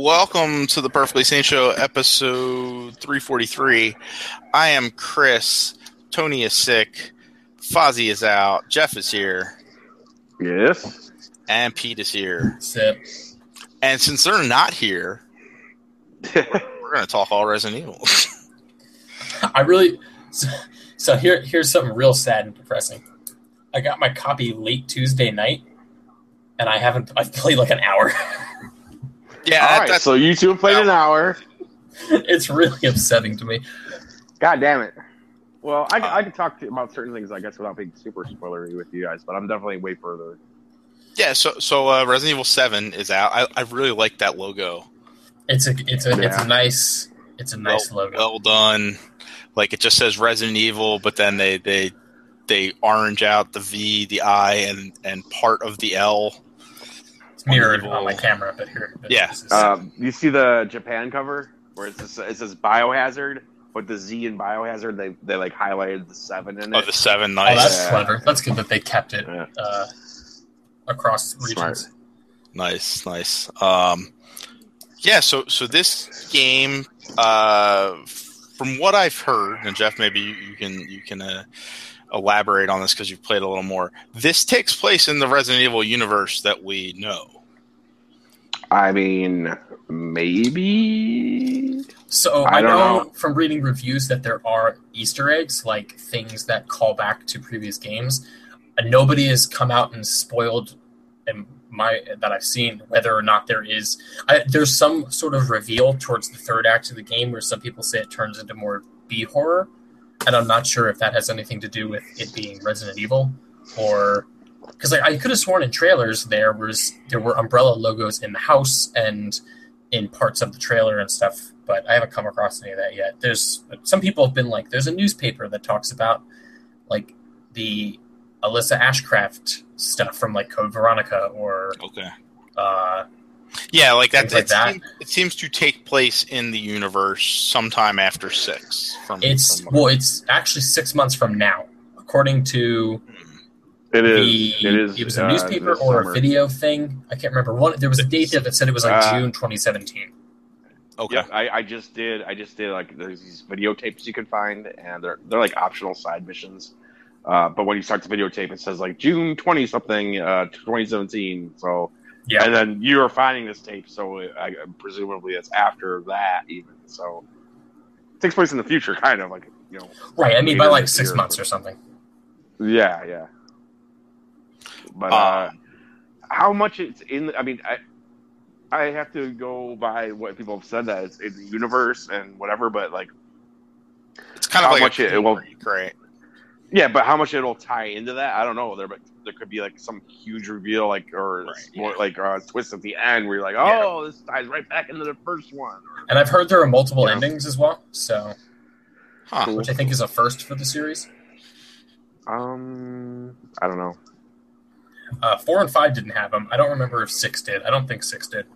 Welcome to the Perfectly Sane Show, episode 343. I am Chris. Tony is sick. Fozzie is out. Jeff is here. Yes. And Pete is here. Sip. And since they're not here, we're going to talk all Resident Evil. Here's something real sad and depressing. I got my copy late Tuesday night, and I've played like an hour. Yeah, all right, so you two have played an hour. It's really upsetting to me. God damn it. Well, I can talk about certain things, I guess, without being super spoilery with you guys, but I'm definitely way further. Yeah, so Resident Evil 7 is out. I really like that logo. It's a nice logo. Well done. Like, it just says Resident Evil, but then they orange out the V, the I, and part of the L. It's mirrored on my camera, but here. Yeah. You see the Japan cover where it says Biohazard, but the Z in Biohazard they like highlighted the 7 in it. Oh, the 7, nice. Oh, that's clever. That's good that they kept it across regions. Nice. Yeah. So this game, from what I've heard, and Jeff, maybe you can elaborate on this because you've played a little more. This takes place in the Resident Evil universe that we know. I mean, maybe. So I know from reading reviews that there are Easter eggs, like things that call back to previous games. And nobody has come out and spoiled that I've seen whether or not there is. There's some sort of reveal towards the third act of the game where some people say it turns into more B horror. And I'm not sure if that has anything to do with it being Resident Evil, or because I could have sworn in trailers there were Umbrella logos in the house and in parts of the trailer and stuff, but I haven't come across any of that yet. There's some people have been like, there's a newspaper that talks about like the Alyssa Ashcraft stuff from like Code Veronica or okay. Like that. It seems to take place in the universe sometime after 6. It's actually 6 months from now, according to. It is. It was a newspaper or a video thing. I can't remember. There was a date that said it was like June 2017. Okay. Yeah, I just did like there's these videotapes you can find, and they're like optional side missions. But when you start the videotape, it says like June 20 something, 2017. So. Yeah, and then you're finding this tape, so presumably it's after that even. So it takes place in the future, kind of like Right, I mean by like 6 months or something. Yeah. But how much it's in? I mean, I have to go by what people have said that it's in the universe and whatever. But like, it's kind of like much it will. Great. Yeah, but how much it'll tie into that, I don't know. There could be like some huge reveal, like a twist at the end where you're like, this ties right back into the first one. And I've heard there are multiple endings as well, so cool. Which I think is a first for the series. I don't know. 4 and 5 didn't have them. I don't remember if 6 did. I don't think 6 did.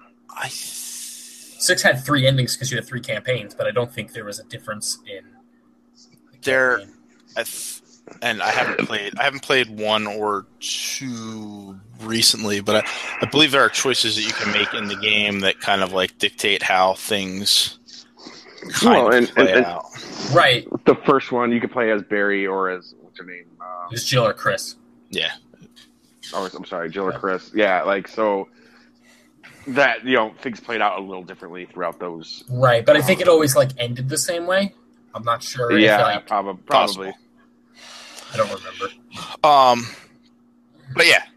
6 had 3 endings because you had 3 campaigns, but I don't think there was a difference in the campaign. And I haven't played 1 or 2 recently, but I believe there are choices that you can make in the game that kind of like dictate how things play out. Right. The first one you could play as Barry or as what's her name? It's Jill or Chris. Yeah. Oh, I'm sorry, Jill or Chris. Yeah, like so that things played out a little differently throughout those. Right, but I think it always like ended the same way. I'm not sure. Yeah, probably. I don't remember. But yeah,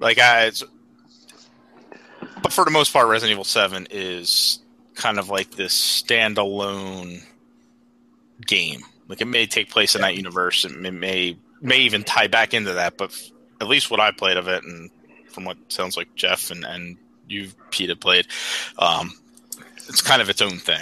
but for the most part, Resident Evil 7 is kind of like this standalone game. Like, it may take place in that universe, and it may even tie back into that, but at least what I played of it, and from what sounds like Jeff and you, Pete, have played, it's kind of its own thing.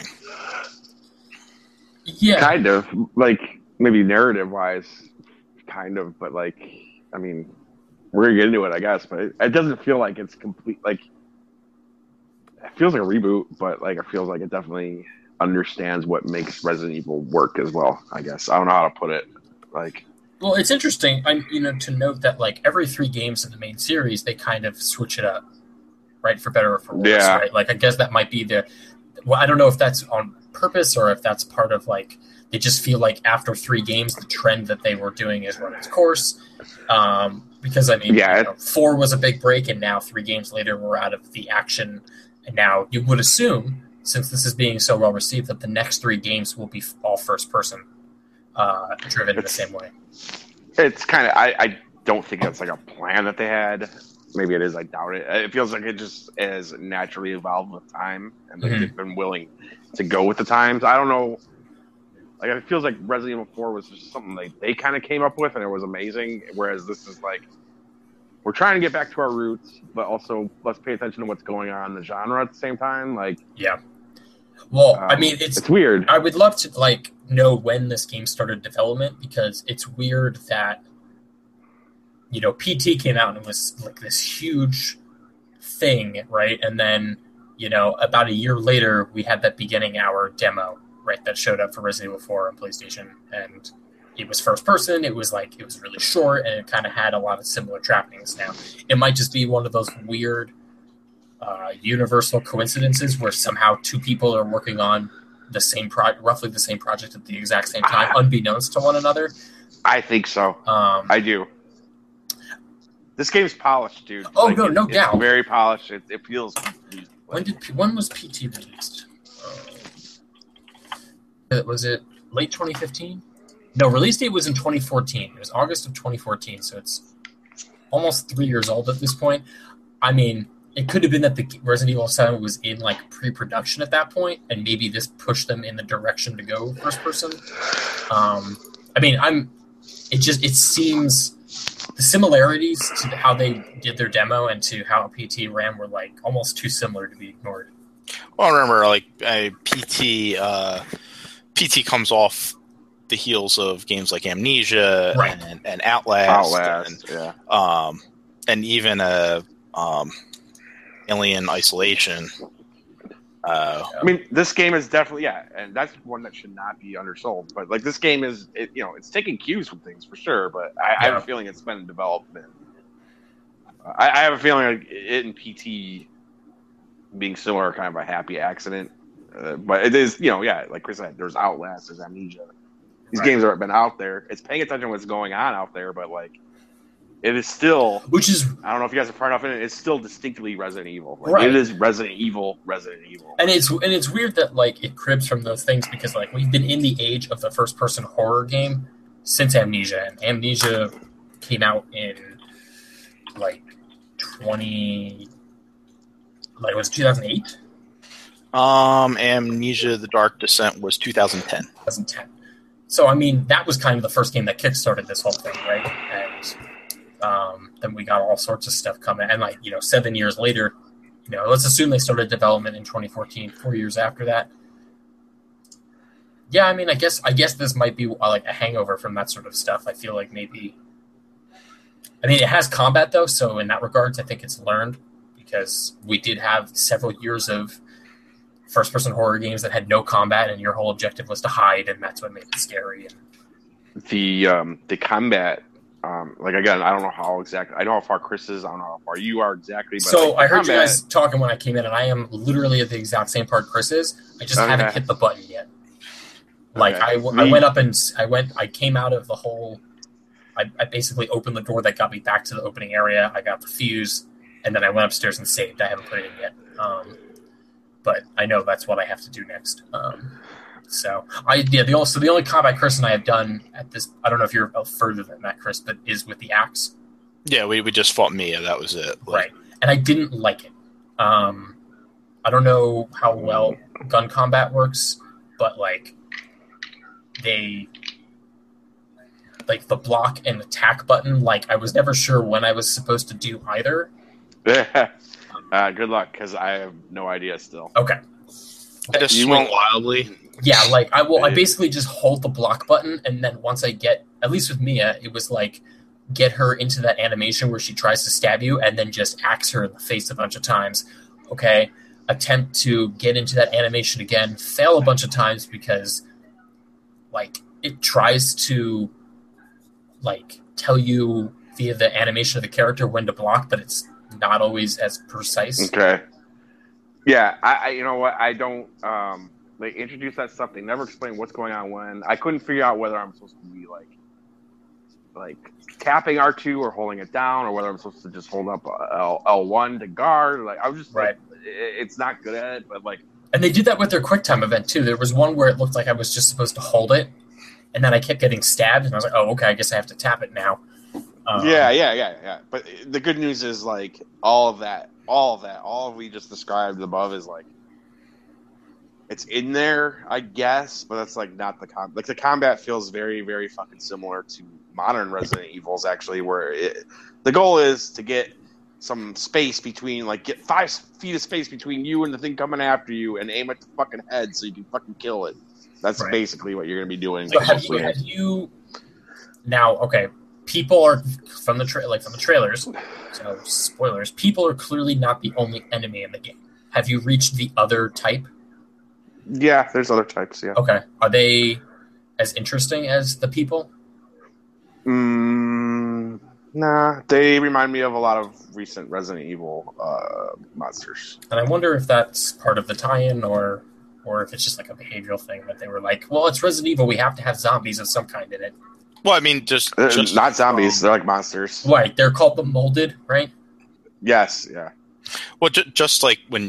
Yeah. Kind of. Like, maybe narrative-wise, kind of, but like, I mean, we're gonna get into it, I guess, but it doesn't feel like it's complete. Like, it feels like a reboot, but like, it feels like it definitely understands what makes Resident Evil work as well, I guess. I don't know how to put it. Like, well, it's interesting, to note that like every 3 games in the main series, they kind of switch it up. right? For better or for worse, right? Like, I guess that might be well, I don't know if that's on purpose or if that's part of, like, they just feel like after 3 games, the trend that they were doing is run its course. Because, I mean, 4 was a big break, and now 3 games later, we're out of the action. And now you would assume, since this is being so well received, that the next 3 games will be all first person driven in the same way. It's kind of, I don't think that's like a plan that they had. Maybe it is, I doubt it. It feels like it just has naturally evolved with time, and they've been willing to go with the times. I don't know. Like, it feels like Resident Evil 4 was just something they kind of came up with, and it was amazing. Whereas this is like, we're trying to get back to our roots, but also let's pay attention to what's going on in the genre at the same time. Like, yeah. Well, I mean, it's weird. I would love to, like, know when this game started development, because it's weird that, you know, PT came out and it was like this huge thing, right? And then, you know, about a year later, we had that beginning hour demo, right, that showed up for Resident Evil 4 on PlayStation, and it was first person. It was really short, and it kind of had a lot of similar trappings. Now, it might just be one of those weird universal coincidences where somehow 2 people are working on the same roughly the same project at the exact same time, unbeknownst to one another. I think so. I do. This game's polished, dude. Oh, like, no doubt. It's very polished. It feels. When was PT released? Was it late 2015? No, release date was in 2014. It was August of 2014, so it's almost 3 years old at this point. I mean, it could have been that the Resident Evil 7 was in, like, pre-production at that point, and maybe this pushed them in the direction to go first person. I mean, it seems the similarities to how they did their demo and to how PT ran were, like, almost too similar to be ignored. Well, I remember, like, PT comes off the heels of games like Amnesia, right, and Outlast, and, and even Alien Isolation. I mean, this game is definitely, and that's one that should not be undersold. But, like, this game is, it's taking cues from things for sure. But I have a feeling it's been in development. I have a feeling like it and PT being similar, kind of a happy accident. But it is, like Chris said, there's Outlast, there's Amnesia. These games have been out there. It's paying attention to what's going on out there, but, like, it is still, which is, I don't know if you guys are far enough in it. It's still distinctly Resident Evil. Like, right. It is Resident Evil. And it's weird that, like, it cribs from those things because, like, we've been in the age of the first person horror game since Amnesia, and Amnesia came out in, like, was it 2008? Amnesia: The Dark Descent was 2010. 2010. So, I mean, that was kind of the first game that kickstarted this whole thing, right? And then we got all sorts of stuff coming. And, like, 7 years later, let's assume they started development in 2014, 4 years after that. Yeah, I mean, I guess this might be, like, a hangover from that sort of stuff. I feel like maybe... I mean, it has combat, though, so in that regards, I think it's learned, because we did have several years of first-person horror games that had no combat, and your whole objective was to hide, and that's what made it scary. And the combat, like, again, I don't know how exactly. I know how far Chris is. I don't know how far you are exactly. But, so like, I heard you guys talking when I came in, and I am literally at the exact same part Chris is. I just haven't hit the button yet. Like, I went up and I came out of the whole. I basically opened the door that got me back to the opening area. I got the fuse, and then I went upstairs and saved. I haven't put it in yet. But I know that's what I have to do next. The only combat Chris and I have done at this, I don't know if you're further than that, Chris, but is with the axe. Yeah, we just fought Mia. That was it. Right. And I didn't like it. I don't know how well gun combat works, but, like, the block and attack button, like, I was never sure when I was supposed to do either. Good luck, because I have no idea still. Okay. I just swung wildly. Yeah, like, I basically just hold the block button, and then once I get, at least with Mia, it was like, get her into that animation where she tries to stab you, and then just axe her in the face a bunch of times. Okay, attempt to get into that animation again, fail a bunch of times because, like, it tries to, like, tell you via the animation of the character when to block, but it's not always as precise. Okay. Yeah, I you know what? I don't they introduce that stuff. They never explain what's going on when. I couldn't figure out whether I'm supposed to be like tapping R2 or holding it down, or whether I'm supposed to just hold up L1 to guard. Like I was just Right. It's not good at it, but like. And they did that with their QuickTime event too. There was one where it looked like I was just supposed to hold it, and then I kept getting stabbed, and I was like, "Oh, okay, I guess I have to tap it now." Yeah. But the good news is like all we just described above is like it's in there, I guess, but that's like not the combat feels very, very fucking similar to modern Resident Evils actually, where the goal is to get some space between, like, get 5 feet of space between you and the thing coming after you, and aim at the fucking head so you can fucking kill it. That's Right. basically what you're gonna be doing. So have you now? Okay, people are from the trailers. So spoilers. People are clearly not the only enemy in the game. Have you reached the other type? Yeah, there's other types. Yeah. Okay, are they as interesting as the people? Nah, they remind me of a lot of recent Resident Evil monsters. And I wonder if that's part of the tie-in, or if it's just like a behavioral thing that they were like, well, it's Resident Evil, we have to have zombies of some kind in it. Well, I mean, just not zombies; they're like monsters. Right, they're called the Molded, right? Yes, yeah. Well, just like when.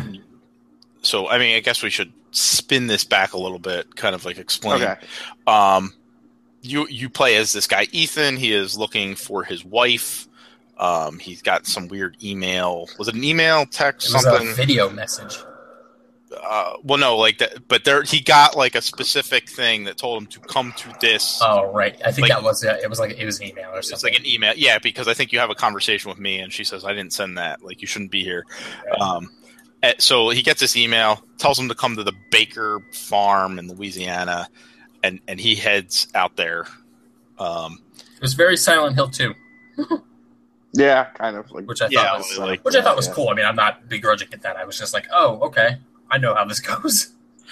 So, I mean, I guess we should spin this back a little bit, kind of like explain. Okay. You play as this guy Ethan. He is looking for his wife. He's got some weird email. Was it an email, text, It was something? a video message. Well, no, like that. But he got like a specific thing that told him to come to this. Oh, right. I think Like- that was it. It was an email or It's something. like an email, yeah. Because I think you have a conversation with me, and she says I didn't send that. Like you shouldn't be here. So he gets this email, tells him to come to the Baker farm in Louisiana, and he heads out there. It was very Silent Hill 2, Yeah, kind of like. which I Yeah, thought was like- was cool. I mean, I'm not begrudging at that. I was just like, oh, okay, I know how this goes.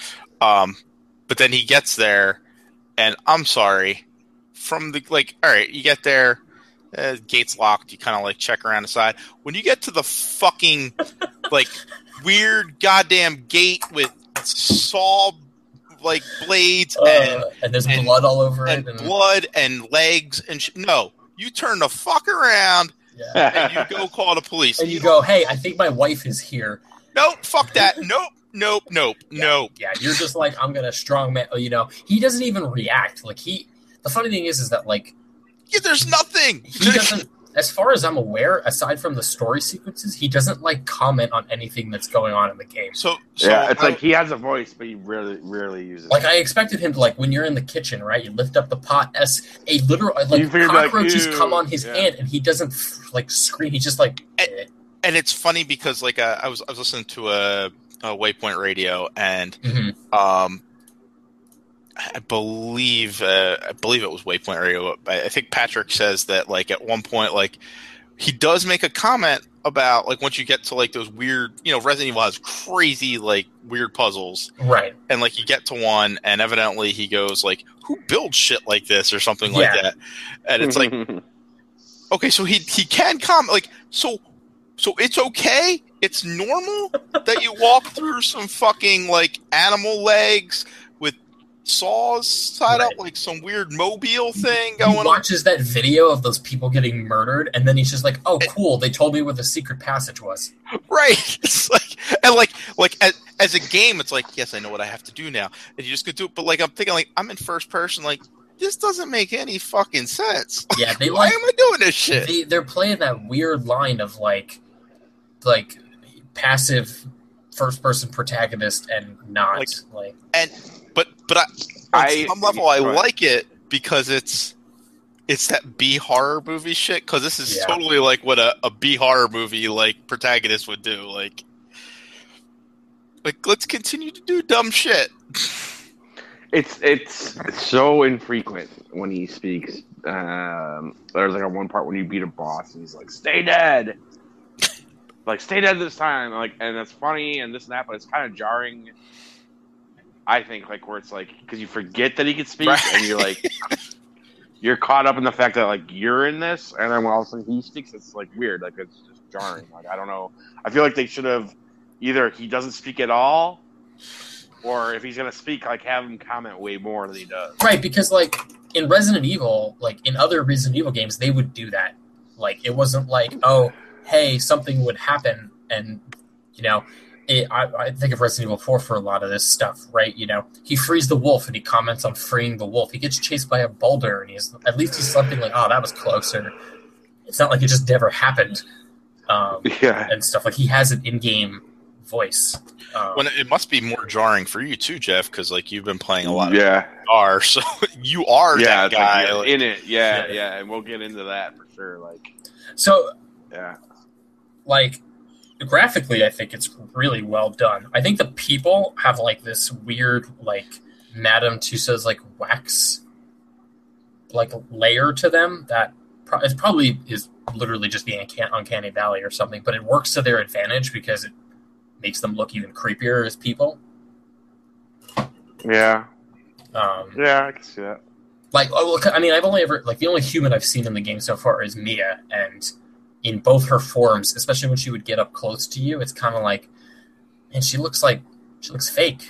But then he gets there, and I'm sorry, from the all right, you get there, gate's locked. You kind of like check around the side. When you get to the fucking like weird goddamn gate with saw like blades And there's blood all over and it. blood and legs and no, you turn the fuck around Yeah. and you go call the police. And you go, hey, I think my wife is here. Nope, fuck that. Nope. Yeah, you're just like, I'm gonna strongman. You know, he doesn't even react. Like the funny thing is that like Yeah, there's nothing. he doesn't. As far as I'm aware, aside from the story sequences, he doesn't like comment on anything that's going on in the game. So yeah, it's like he has a voice, but he rarely uses Like it. I expected him to like when you're in the kitchen, right? You lift up the pot as a literal You like figured, like, cockroaches ew, come on his yeah. hand, and he doesn't like scream. He's just like, and it's funny because like I was listening to a Waypoint Radio, and mhm. I believe it was Waypoint Radio. I think Patrick says that like at one point, like he does make a comment about like once you get to like those weird, Resident Evil has crazy like weird puzzles, Right. and like you get to one, and evidently he goes like, "Who builds shit like this?" or something like Yeah. that, and it's like, okay, so he can comment like so it's okay. It's normal that you walk through some fucking like animal legs with saws tied up, Right. like some weird mobile thing He going on. watches that video of those people getting murdered, and then he's just like, "Oh, cool! They told me where the secret passage was." Right? It's like, and like as a game, it's like, yes, I know what I have to do now, and you just go do it. But like I'm thinking, like I'm in first person, like this doesn't make any fucking sense. Yeah, they Why like am I doing this shit? they're playing that weird line of like passive first person protagonist and not like But I- on some level, I go ahead. like it because it's that B horror movie shit. Because this is Yeah. totally like what a B horror movie like protagonist would do. Like let's continue to do dumb shit. It's so infrequent when he speaks. There's like a one part when you beat a boss and he's like, "Stay dead," like "Stay dead this time." Like, and that's funny and this and that, but it's kind of jarring. I think like where it's like because you forget that he can speak Right. and you're like you're caught up in the fact that like you're in this, and then when all of a sudden he speaks, it's like weird. Like it's just jarring. Like, I don't know. I feel like they should have either he doesn't speak at all, or if he's going to speak, like, have him comment way more than he does. Right, because, like, in Resident Evil, like, in other Resident Evil games, they would do that. Like, it wasn't like, oh, hey, something would happen, and, you know, I think of Resident Evil 4 for a lot of this stuff, right? You know, he frees the wolf, and he comments on freeing the wolf. He gets chased by a boulder, and at least he's something like, oh, that was closer. It's not like it just never happened, and stuff. Like, he has an in-game voice. When it must be more jarring for you too, Jeff, because like you've been playing a lot of VR, so you are that guy like, in it. Yeah, and we'll get into that for sure. Like, so, like, graphically, I think it's really well done. I think the people have like this weird, like, Madame Tussauds like wax, like, layer to them that it probably is literally just the Uncanny Valley or something, but it works to their advantage because it makes them look even creepier as people. Yeah. I can see that. Like, I mean, I've only ever, like, the only human I've seen in the game so far is Mia, and in both her forms, especially when she would get up close to you, it's kind of like, and she looks fake.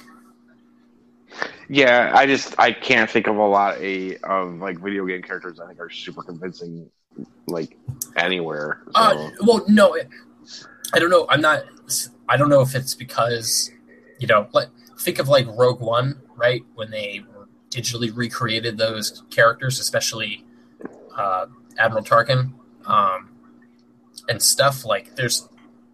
Yeah, I can't think of a lot of like video game characters I think are super convincing, like, anywhere. So. Well, no, I don't know. I don't know if it's because, you know, think of like Rogue One, right? When they digitally recreated those characters, especially Admiral Tarkin, and stuff. Like, it's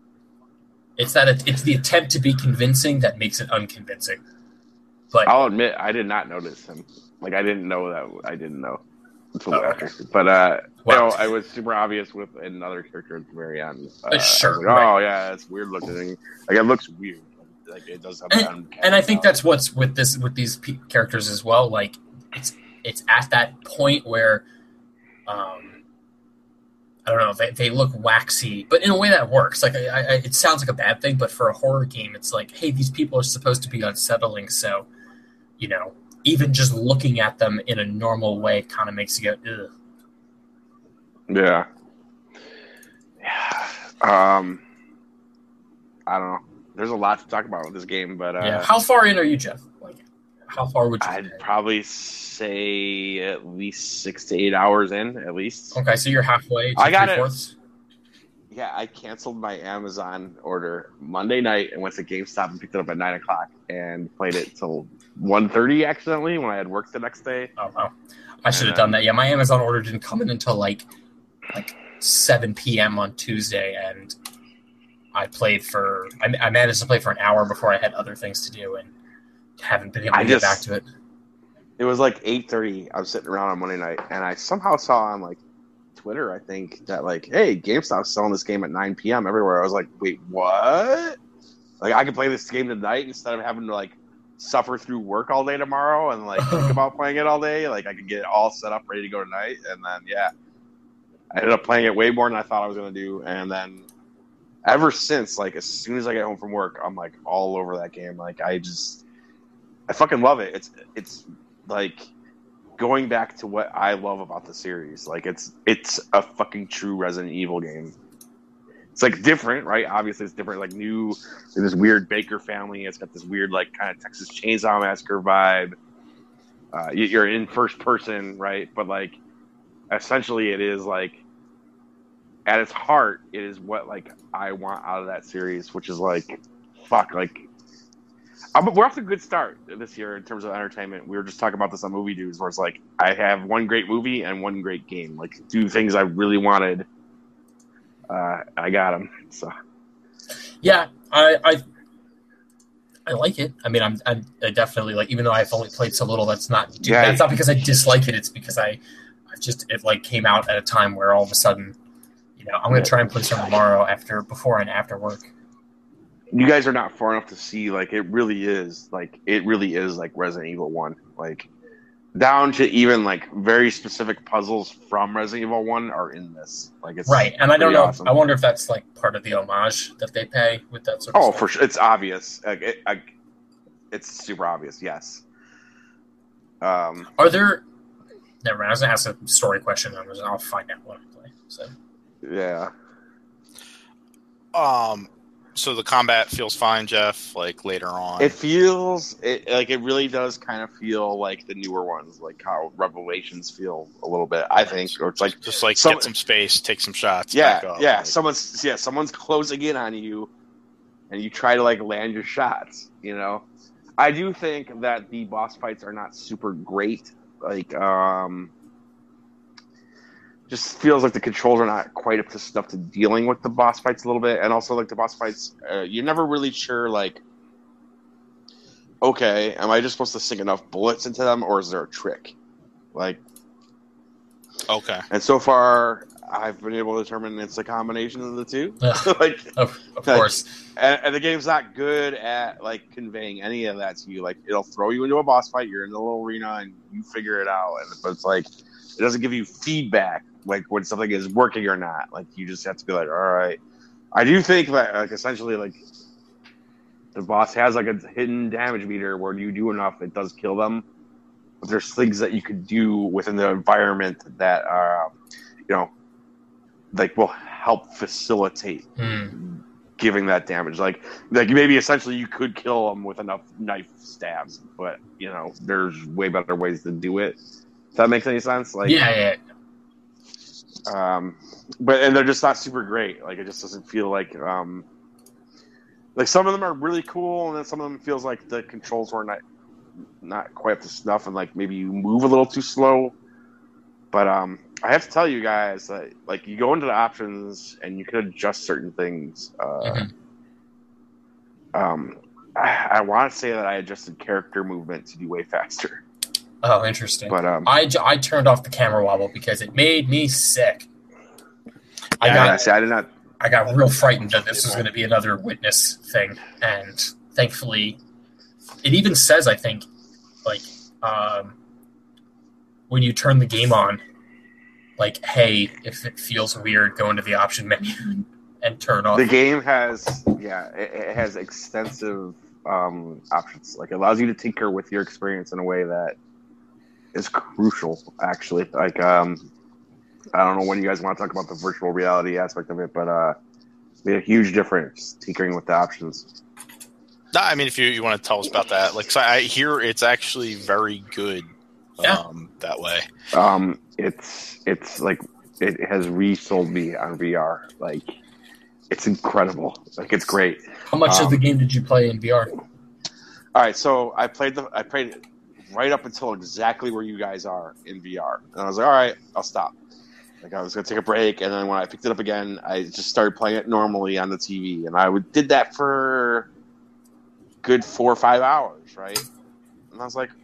the attempt to be convincing that makes it unconvincing. But I'll admit, I did not notice him. Like, I didn't know that. I didn't know until after. But I was super obvious with another character at the very end. Sure. Like, oh yeah, it's weird looking. Like, it looks weird. Like, it does have. And I think that's what's with these characters as well. Like, it's at that point where, I don't know, they look waxy, but in a way that works. Like, it sounds like a bad thing, but for a horror game, it's like, hey, these people are supposed to be unsettling, so, you know, even just looking at them in a normal way kind of makes you go, ugh. Yeah. I don't know. There's a lot to talk about with this game, but How far in are you, Jeff? Like, how far would you? I'd probably say at least 6 to 8 hours in, at least. Okay, so you're halfway. I got it. Yeah, I canceled my Amazon order Monday night and went to GameStop and picked it up at 9:00 and played it till 1:30 accidentally when I had work the next day. Oh wow, I should have done that. Yeah, my Amazon order didn't come in until like 7 p.m. on Tuesday, and I managed to play for an hour before I had other things to do, and haven't been able to get back to it. It was like 8:30. I was sitting around on Monday night, and I somehow saw on like Twitter, I think, that like, hey, GameStop's selling this game at 9 p.m. everywhere. I was like, wait, what? Like, I could play this game tonight instead of having to like suffer through work all day tomorrow and like think about playing it all day. Like, I could get it all set up, ready to go tonight, and then I ended up playing it way more than I thought I was going to do, and then ever since, like, as soon as I get home from work, I'm like all over that game. Like, I fucking love it. It's like going back to what I love about the series. Like, it's a fucking true Resident Evil game. It's like different, right? Obviously, it's different. Like, new, this weird Baker family. It's got this weird, like, kind of Texas Chainsaw Massacre vibe. You're in first person, right? But like, essentially, it is like, at its heart, it is what like I want out of that series, which is like, fuck, like, we're off to a good start this year in terms of entertainment. We were just talking about this on Movie Dudes, where it's like, I have one great movie and one great game. Like, two things I really wanted. I got them. So, yeah, I like it. I mean, I definitely, like, even though I've only played so little, that's not because I dislike it. It's because it like came out at a time where all of a sudden, you know, I'm going to try and play some tomorrow before and after work. You guys are not far enough to see, like, it really is like Resident Evil 1. Like, down to even, like, very specific puzzles from Resident Evil 1 are in this. Like, it's right, and I don't know. Awesome. I wonder if that's, like, part of the homage that they pay with that sort of stuff. For sure. It's obvious. Like, it's super obvious, yes. Are there... Never mind, I was going to ask a story question. I'll find out when I play. So. Yeah. So the combat feels fine, Jeff. Like later on, It feels it really does kind of feel like the newer ones, like how Revelations feel a little bit. I think, or it's like just like get some space, take some shots. Back up. Yeah. Someone's closing in on you, and you try to like land your shots. You know, I do think that the boss fights are not super great. Like, just feels like the controls are not quite up to snuff to dealing with the boss fights a little bit, and also like the boss fights, you're never really sure. Like, okay, am I just supposed to sink enough bullets into them, or is there a trick? Like, okay. And so far, I've been able to determine it's a combination of the two. Like, of course. And the game's not good at like conveying any of that to you. Like, it'll throw you into a boss fight, you're in the little arena, and you figure it out. But it's like it doesn't give you feedback, like when something is working or not. Like, you just have to be like, all right. I do think that like essentially like the boss has like a hidden damage meter where you do enough, it does kill them. But there's things that you could do within the environment that are, like will help facilitate giving that damage. Like maybe essentially you could kill them with enough knife stabs, but there's way better ways to do it. If that makes any sense? Like, yeah. But they're just not super great. Like, it just doesn't feel like some of them are really cool, and then some of them feels like the controls were not quite up to snuff, and like maybe you move a little too slow. But I have to tell you guys that like you go into the options and you can adjust certain things. I want to say that I adjusted character movement to be way faster. Oh, interesting. But I turned off the camera wobble because it made me sick. I did not. I got real frightened that this was going to be another Witness thing, and thankfully, it even says, I think, like when you turn the game on, like, hey, if it feels weird, go into the option menu and turn off. The game has it has extensive options. Like, it allows you to tinker with your experience in a way that is crucial, actually. Like, I don't know when you guys want to talk about the virtual reality aspect of it, but made a huge difference tinkering with the options. No, I mean, if you want to tell us about that, like, so I hear it's actually very good. That way. It's like it has resold me on VR. Like, it's incredible. Like, it's great. How much of the game did you play in VR? All right, so I played it right up until exactly where you guys are in VR, and I was like, all right, I'll stop. Like, I was going to take a break, and then when I picked it up again, I just started playing it normally on the TV, and I did that for a good 4 or 5 hours, right? And I was like,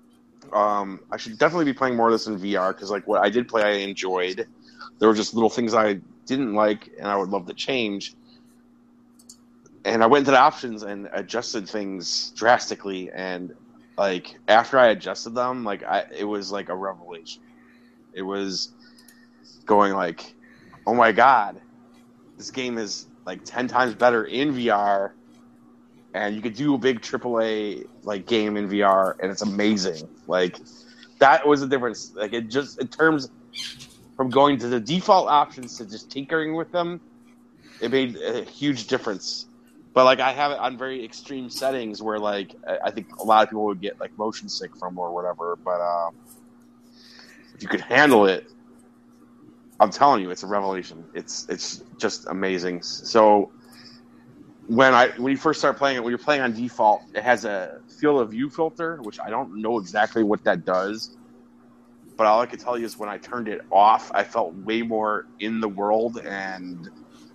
I should definitely be playing more of this in VR, because like what I did play, I enjoyed. There were just little things I didn't like, and I would love to change. And I went into the options and adjusted things drastically, and like after I adjusted them, like it was like a revelation. It was going like, oh my god, this game is like 10 times better in VR, and you could do a big AAA like game in VR, and it's amazing. Like, that was the difference. Like, it just, in terms from going to the default options to just tinkering with them, it made a huge difference. But like, I have it on very extreme settings where like I think a lot of people would get like motion sick from or whatever. But if you could handle it, I'm telling you, it's a revelation. It's just amazing. So when you first start playing it, when you're playing on default, it has a field of view filter, which I don't know exactly what that does. But all I can tell you is when I turned it off, I felt way more in the world, and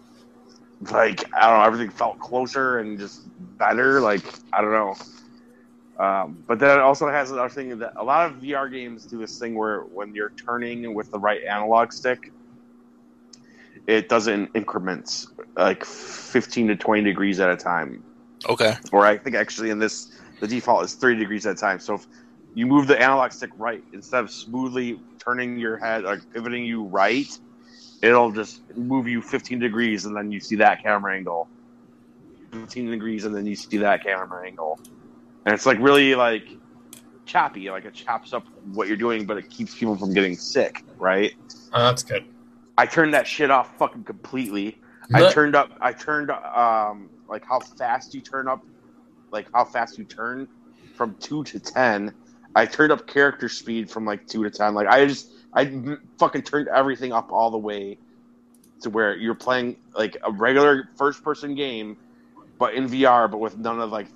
like, I don't know, everything felt closer and just better. Like, I don't know. But then it also has another thing that a lot of VR games do this thing where when you're turning with the right analog stick, it does it in increments, like 15 to 20 degrees at a time. Okay. Or I think actually in this, the default is 30 degrees at a time. So if you move the analog stick right, instead of smoothly turning your head, like pivoting you right, it'll just move you 15 degrees, and then you see that camera angle. 15 degrees, and then you see that camera angle. And it's like really like choppy, like it chops up what you're doing, but it keeps people from getting sick, right? That's good. I turned that shit off fucking completely, I turned like how fast you turn up, like how fast you turn from 2 to 10. I turned up character speed from like 2 to 10. Like I fucking turned everything up all the way to where you're playing like a regular first person game, but in VR, but with none of like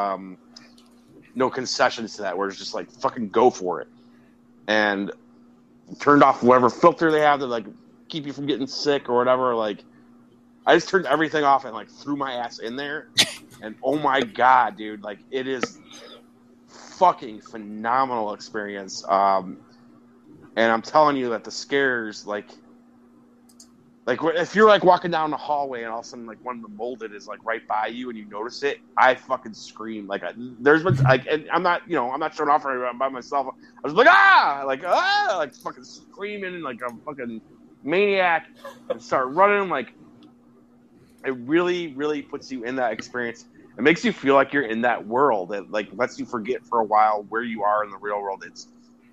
no concessions to that, where it's just like fucking go for it. And turned off whatever filter they have to like keep you from getting sick or whatever. Like I just turned everything off and like threw my ass in there. And oh my god, dude, like it is fucking phenomenal experience. And I'm telling you that the scares, like if you're like walking down the hallway and all of a sudden like one of the molded is like right by you and you notice it, I fucking scream. Like there's been like, and I'm not showing off right, I'm by myself. I was like like fucking screaming like a fucking maniac and start running. Like it really, really puts you in that experience. It makes you feel like you're in that world. It like lets you forget for a while where you are in the real world. It's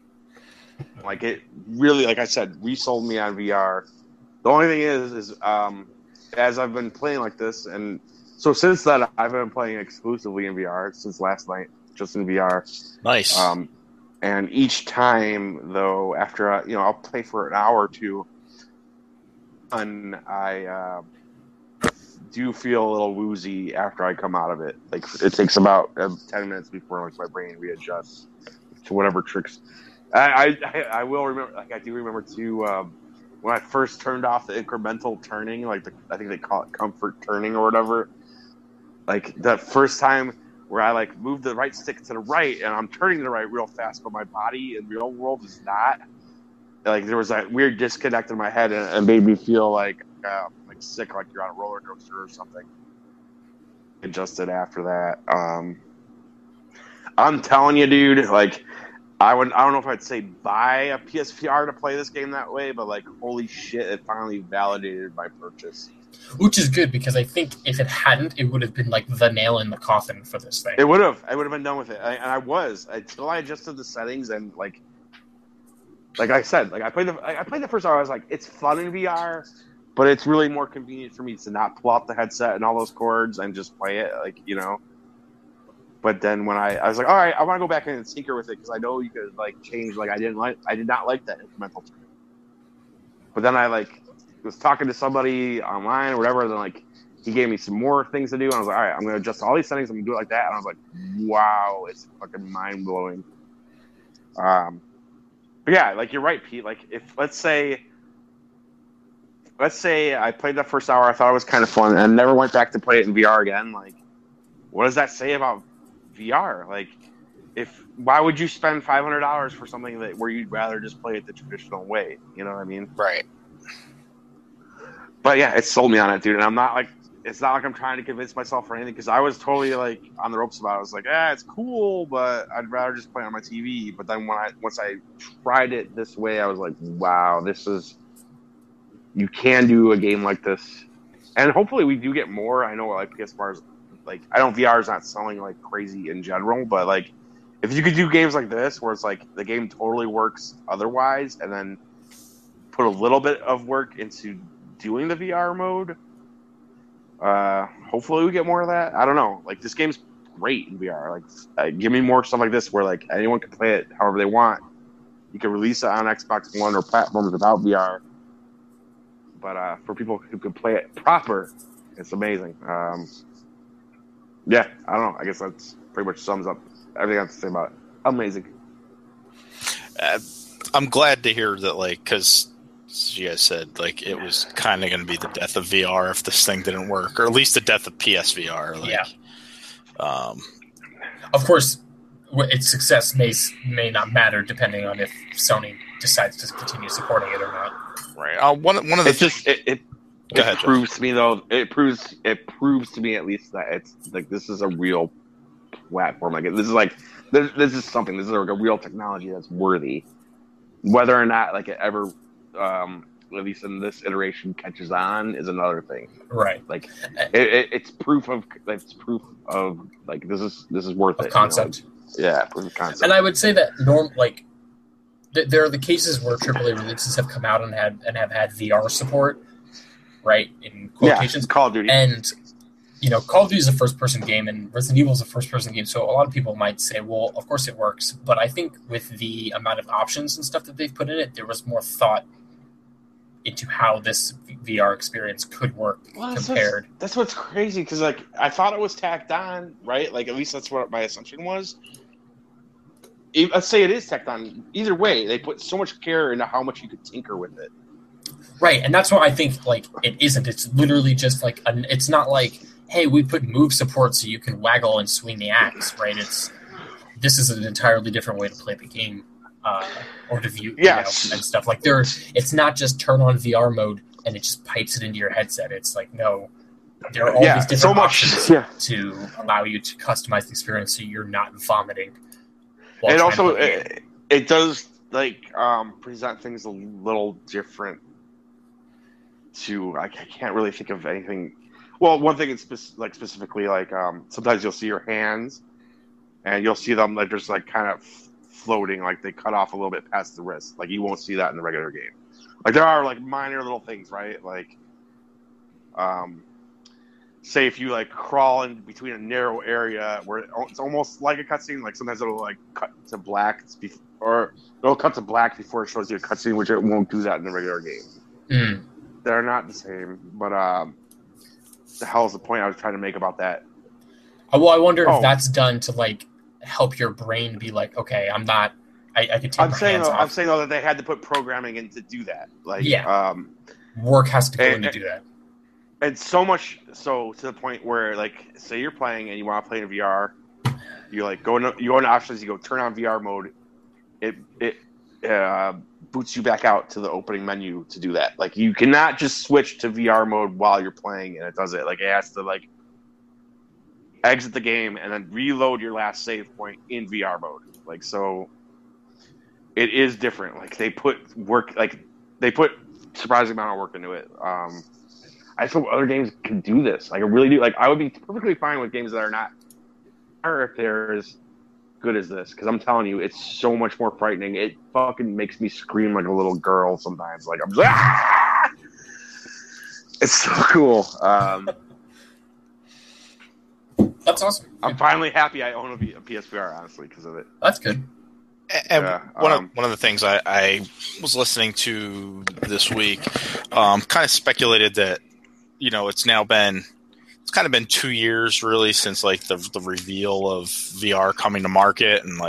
like it really, like I said, resold me on VR. The only thing is as I've been playing like this, and so since then I've been playing exclusively in VR since last night, just in VR. Nice. And each time though, after I'll play for an hour or two, and I do feel a little woozy after I come out of it. Like it takes about 10 minutes before like my brain readjusts to whatever tricks. I will remember. Like I do remember too. When I first turned off the incremental turning, like I think they call it comfort turning or whatever. Like that first time where I like moved the right stick to the right and I'm turning to the right real fast, but my body in real world is not. Like there was that weird disconnect in my head and made me feel like sick, like you're on a roller coaster or something. Adjusted after that. I'm telling you, dude, like I don't know if I'd say buy a PSVR to play this game that way, but like holy shit, it finally validated my purchase. Which is good because I think if it hadn't, it would have been like the nail in the coffin for this thing. It would have. I would have been done with it. I was until I adjusted the settings and like I said, like I played the first hour. I was like, it's fun in VR, but it's really more convenient for me to not pull out the headset and all those cords and just play it, like But then when I was like, all right, I want to go back and tinker with it because I know you could like change. Like I did not like that incremental turn. But then I like was talking to somebody online or whatever, and then like he gave me some more things to do, and I was like, all right, I'm gonna adjust all these settings. I'm gonna do it like that, and I was like, wow, it's fucking mind blowing. But yeah, like you're right, Pete. Like if let's say I played that first hour, I thought it was kind of fun, and never went back to play it in VR again. Like, what does that say about VR? Like, why would you spend $500 for something where you'd rather just play it the traditional way? You know what I mean? Right. But yeah, it sold me on it, dude. And I'm not like, it's not like I'm trying to convince myself or anything, because I was totally like on the ropes about it. I was like, it's cool, but I'd rather just play on my TV. But then once I tried it this way, I was like, wow, you can do a game like this. And hopefully we do get more. I know like PS4's like, I know VR is not selling like crazy in general, but like if you could do games like this where it's like the game totally works otherwise and then put a little bit of work into doing the VR mode, hopefully we get more of that. I don't know. Like this game's great in VR. Like give me more stuff like this where like anyone can play it however they want. You can release it on Xbox One or platforms without VR. But for people who can play it proper, it's amazing. Yeah, I don't know. I guess that's pretty much sums up everything I have to say about it. Amazing. I'm glad to hear that, like, because as you guys said, like, it was kind of going to be the death of VR if this thing didn't work, or at least the death of PSVR. Like, yeah. Of course, its success may not matter depending on if Sony decides to continue supporting it or not. Right. One of the it proves to me though. It proves to me at least that it's like this is a real platform. Like this is something. This is like a real technology that's worthy. Whether or not like it ever, at least in this iteration, catches on is another thing. Right. Like it's proof of like this is worth it. Concept. Yeah, proof of concept. And I would say that there are the cases where AAA releases have come out and have had VR support, right? In quotations. Call of Duty. And, Call of Duty is a first-person game, and Resident Evil is a first-person game, so a lot of people might say, well, of course it works. But I think with the amount of options and stuff that they've put in it, there was more thought into how this VR experience could work compared. That's what's crazy, because I thought it was tacked on, right? Like, at least that's what my assumption was. Let's say it is tacked on. Either way, they put so much care into how much you could tinker with it. Right, and that's what I think, it isn't. It's literally just, it's not like, hey, we put move support so you can waggle and swing the axe, right? This is an entirely different way to play the game, or to view, and stuff. It's not just turn on VR mode and it just pipes it into your headset. It's like, no, there are all these different options to allow you to customize the experience so you're not vomiting. And also, it does, present things a little different to, I can't really think of anything. Well, one thing is specifically sometimes you'll see your hands, and you'll see them just kind of floating, they cut off a little bit past the wrist. You won't see that in the regular game. There are minor little things, right? Say if you crawl in between a narrow area where it's almost like a cutscene. Sometimes it'll cut to black, or it'll cut to black before it shows you a cutscene, which it won't do that in the regular game. They're not the same, but the hell is the point I was trying to make about that? Well, I wonder if that's done to help your brain be okay, I'm not. I could take my hands off. I'm saying though that they had to put programming in to do that. Work has to go in to do that. And so much so to the point where, say you're playing and you want to play in VR, you go into options, you go turn on VR mode. It boots you back out to the opening menu to do that. You cannot just switch to VR mode while you're playing and it does it. It has to exit the game and then reload your last save point in VR mode. So it is different. They put work. They put surprising amount of work into it. I just hope other games can do this. I really do. I would be perfectly fine with games that are not, or if they're as good as this, because I'm telling you, it's so much more frightening. It fucking makes me scream like a little girl sometimes. I'm just ah! It's so cool. That's awesome. I'm finally happy I own a PSVR, honestly, because of it. That's good. And one of the things I was listening to this week kind of speculated that, it's kind of been 2 years really since the reveal of VR coming to market, and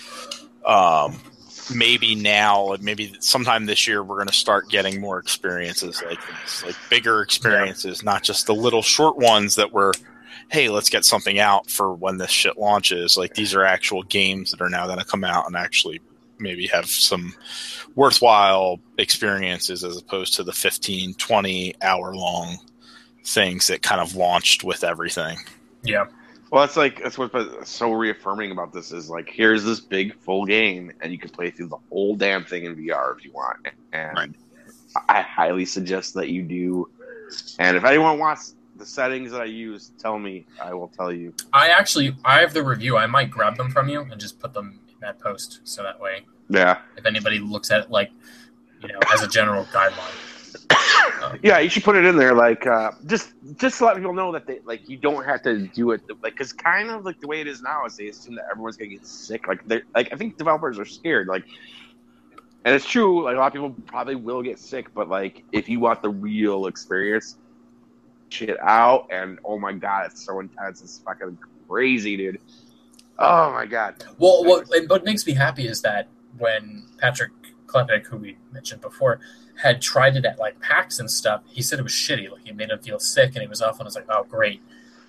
maybe sometime this year we're going to start getting more experiences like this, bigger experiences, not just the little short ones that were, hey, let's get something out for when this shit launches. These are actual games that are now going to come out and actually maybe have some worthwhile experiences as opposed to the 15, 20 hour long things that kind of launched with everything. Yeah. Well, that's what's so reaffirming about this is here's this big full game and you can play through the whole damn thing in VR if you want. And right. I highly suggest that you do. And if anyone wants the settings that I use, tell me. I will tell you. I have the review. I might grab them from you and just put them in that post, so that way, if anybody looks at it as a general guideline. Yeah, you should put it in there. Just to let people know that they you don't have to do it. Because kind of the way it is now is they assume that everyone's gonna get sick. I think developers are scared. And it's true. A lot of people probably will get sick. But if you want the real experience, shit out, and oh my god, it's so intense. It's fucking crazy, dude. Oh my god. Well, what makes me happy is that when Patrick Klepek, who we mentioned before, had tried it at PAX and stuff, he said it was shitty. It made him feel sick, and he was off, and I was like, oh great,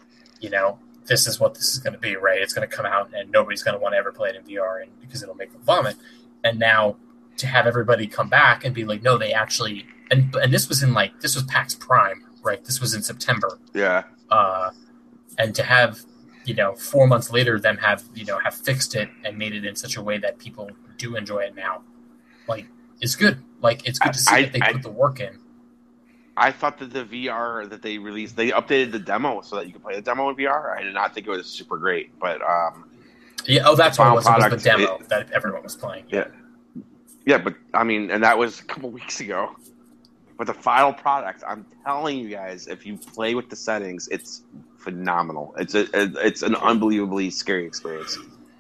this is what this is going to be, right? It's going to come out, and nobody's going to want to ever play it in VR, and because it'll make them vomit. And now to have everybody come back and be no, they actually, and this was this was PAX Prime. Right, this was in September. Yeah. And to have, 4 months later, them have fixed it and made it in such a way that people do enjoy it now, it's good. It's good to see that they put the work in. I thought that the VR that they released, they updated the demo so that you could play the demo in VR. I did not think it was super great, but that's what it was. It was the demo that everyone was playing. Yeah. Yeah, but and that was a couple weeks ago. But the final product, I'm telling you guys, if you play with the settings, it's phenomenal. It's an unbelievably scary experience.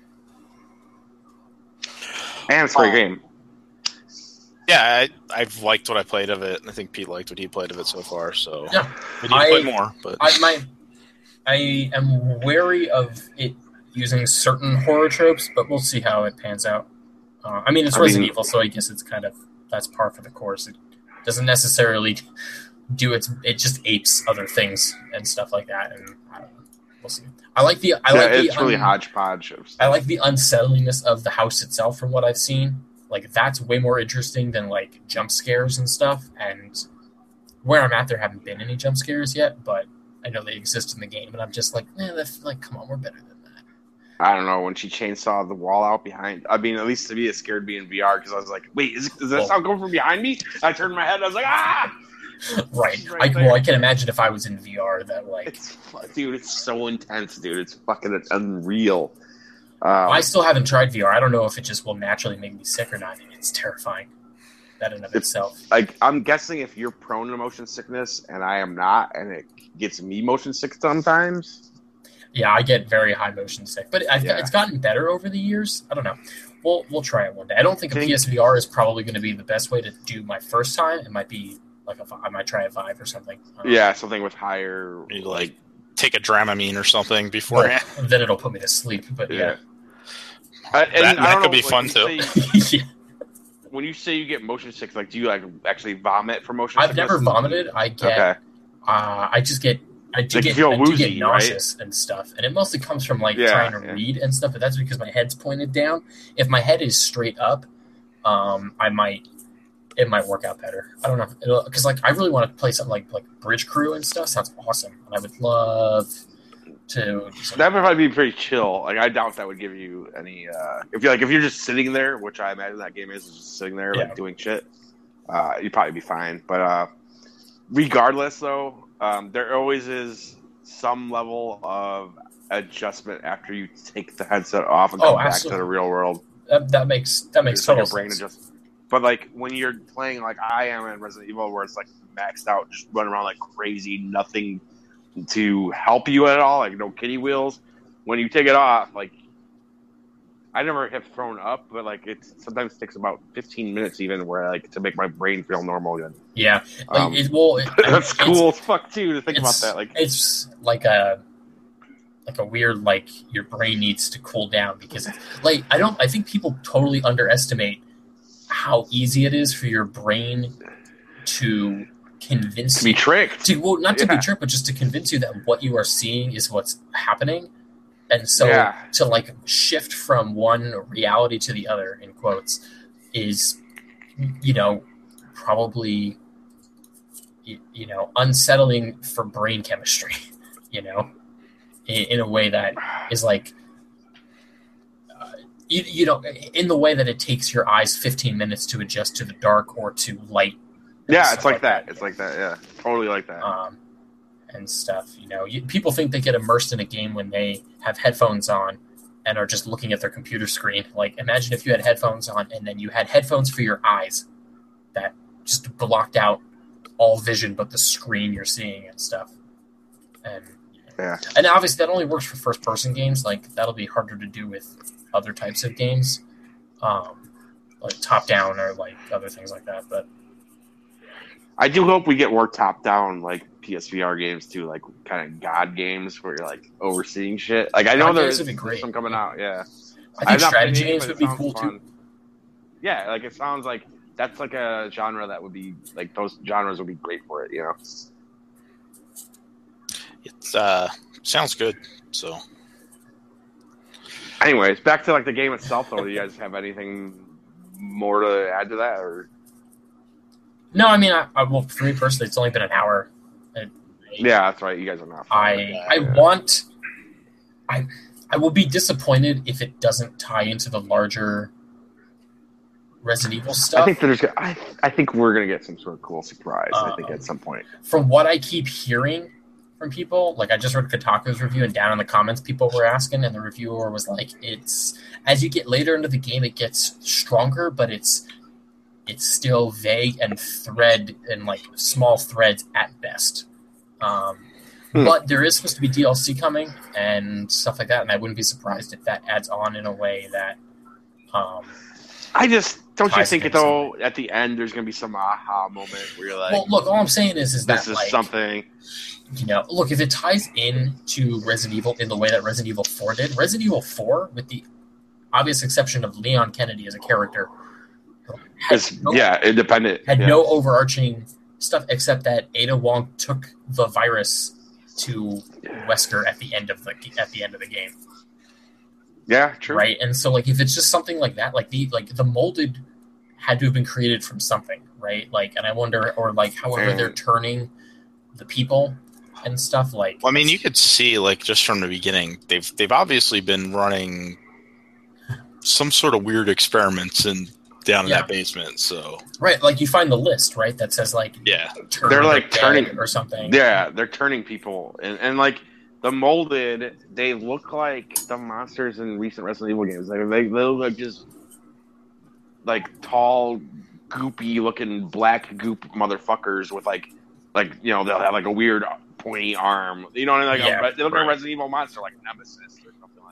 And it's a great game. Yeah, I've liked what I played of it. I think Pete liked what he played of it so far. So Yeah. we need to play more. But I am wary of it using certain horror tropes, but we'll see how it pans out. I mean, it's Resident Evil, so I guess it's kind of that's par for the course. It doesn't necessarily do it just apes other things and stuff like that, and I don't know. We'll see. It's really hodgepodge of stuff. I like the unsettlingness of the house itself from what I've seen. Like, that's way more interesting than, like, jump scares and stuff. And where I'm at, there haven't been any jump scares yet, but I know they exist in the game. And I'm just like, come on, we're better than that. I don't know, when she chainsawed the wall out behind. I mean, at least to me, it scared me in VR because I was like, wait, is that sound coming from behind me? And I turned my head and I was like, ah! Right. I can imagine if I was in VR that, like... Dude, it's so intense, dude. It's fucking unreal. I still haven't tried VR. I don't know if it just will naturally make me sick or not. It's terrifying, that in of itself. Like, I'm guessing if you're prone to motion sickness and I am not, and it gets me motion sick sometimes. Yeah, I get very high motion sick, but it's gotten better over the years. I don't know. We'll try it one day. I don't think a PSVR is probably going to be the best way to do my first time. It might be like I might try a Vive or something. Yeah, something with higher. You like take a Dramamine or something beforehand. Well, then it'll put me to sleep. But yeah. That could be fun too. Yeah. When you say you get motion sick, like, do you like actually vomit for motion sickness? I've never vomited. I get. Okay. I just get. I do get nauseous and stuff, and it mostly comes from trying to read and stuff. But that's because my head's pointed down. If my head is straight up, it might work out better. I don't know, because I really want to play something like Bridge Crew and stuff. Sounds awesome, and I would love to. That would probably be pretty chill. Like, I doubt that would give you any. If you're just sitting there, which I imagine that game is just sitting there doing shit, you'd probably be fine. But regardless, though, there always is some level of adjustment after you take the headset off and come back to the real world. That makes total brain sense. adjustment. But like when you're playing like I am in Resident Evil, where it's like maxed out, just running around like crazy, nothing to help you at all, like no kitty wheels. When you take it off, like I never have thrown up, but like it sometimes takes about 15 minutes even, where like to make my brain feel normal again. Yeah, that's cool as fuck too to think about that. Like it's like a weird your brain needs to cool down because I think people totally underestimate how easy it is for your brain to convince to be tricked. Be tricked, but just to convince you that what you are seeing is what's happening. And so to shift from one reality to the other, in quotes, is, probably, unsettling for brain chemistry, in a way that is in the way that it takes your eyes 15 minutes to adjust to the dark or to light. Yeah, it's like that. It's like that. Yeah, totally like that. And stuff. People think they get immersed in a game when they have headphones on and are just looking at their computer screen. Like, imagine if you had headphones on and then you had headphones for your eyes that just blocked out all vision but the screen you're seeing and stuff. And obviously that only works for first-person games. Like, that'll be harder to do with other types of games, like top-down or like other things like that. But I do hope we get more top-down like PSVR games too, like kind of God games where you're like overseeing shit. Like I know there's some coming out. Yeah, I think strategy games would be cool too. Yeah, like it sounds like that's like a genre that would be like those genres would be great for it. It sounds good. So, anyways, back to like the game itself. Though, do you guys have anything more to add to that, or? No, I mean, well, for me personally, it's only been an hour. Yeah, that's right. You guys are not. I will be disappointed if it doesn't tie into the larger Resident Evil stuff. I think we're gonna get some sort of cool surprise. I think at some point. From what I keep hearing from people, like I just read Kotaku's review, and down in the comments, people were asking, and the reviewer was like, "It's as you get later into the game, it gets stronger, but it's it's still vague and small threads at best. But there is supposed to be DLC coming and stuff like that, and I wouldn't be surprised if that adds on in a way that. I just don't you think though at the end there's gonna be some aha moment where you're like, well, look, all I'm saying is this that is something. Look, if it ties in to Resident Evil in the way that Resident Evil 4 did, Resident Evil 4, with the obvious exception of Leon Kennedy as a character, independent. Had no overarching stuff except that Ada Wong took the virus to Wesker at the end of the game. Yeah, true. Right, and so if it's just something like that, the molded had to have been created from something, right? And I wonder, or however they're turning the people and stuff. You could see just from the beginning, they've obviously been running some sort of weird experiments down in that basement. So right, you find the list, right, that says they're turning or something. Yeah, they're turning people, and the molded, they look like the monsters in recent Resident Evil games. They look like just tall, goopy looking black goop motherfuckers with they'll have a weird pointy arm. You know what I mean? They look like a Resident Evil monster, like Nemesis or something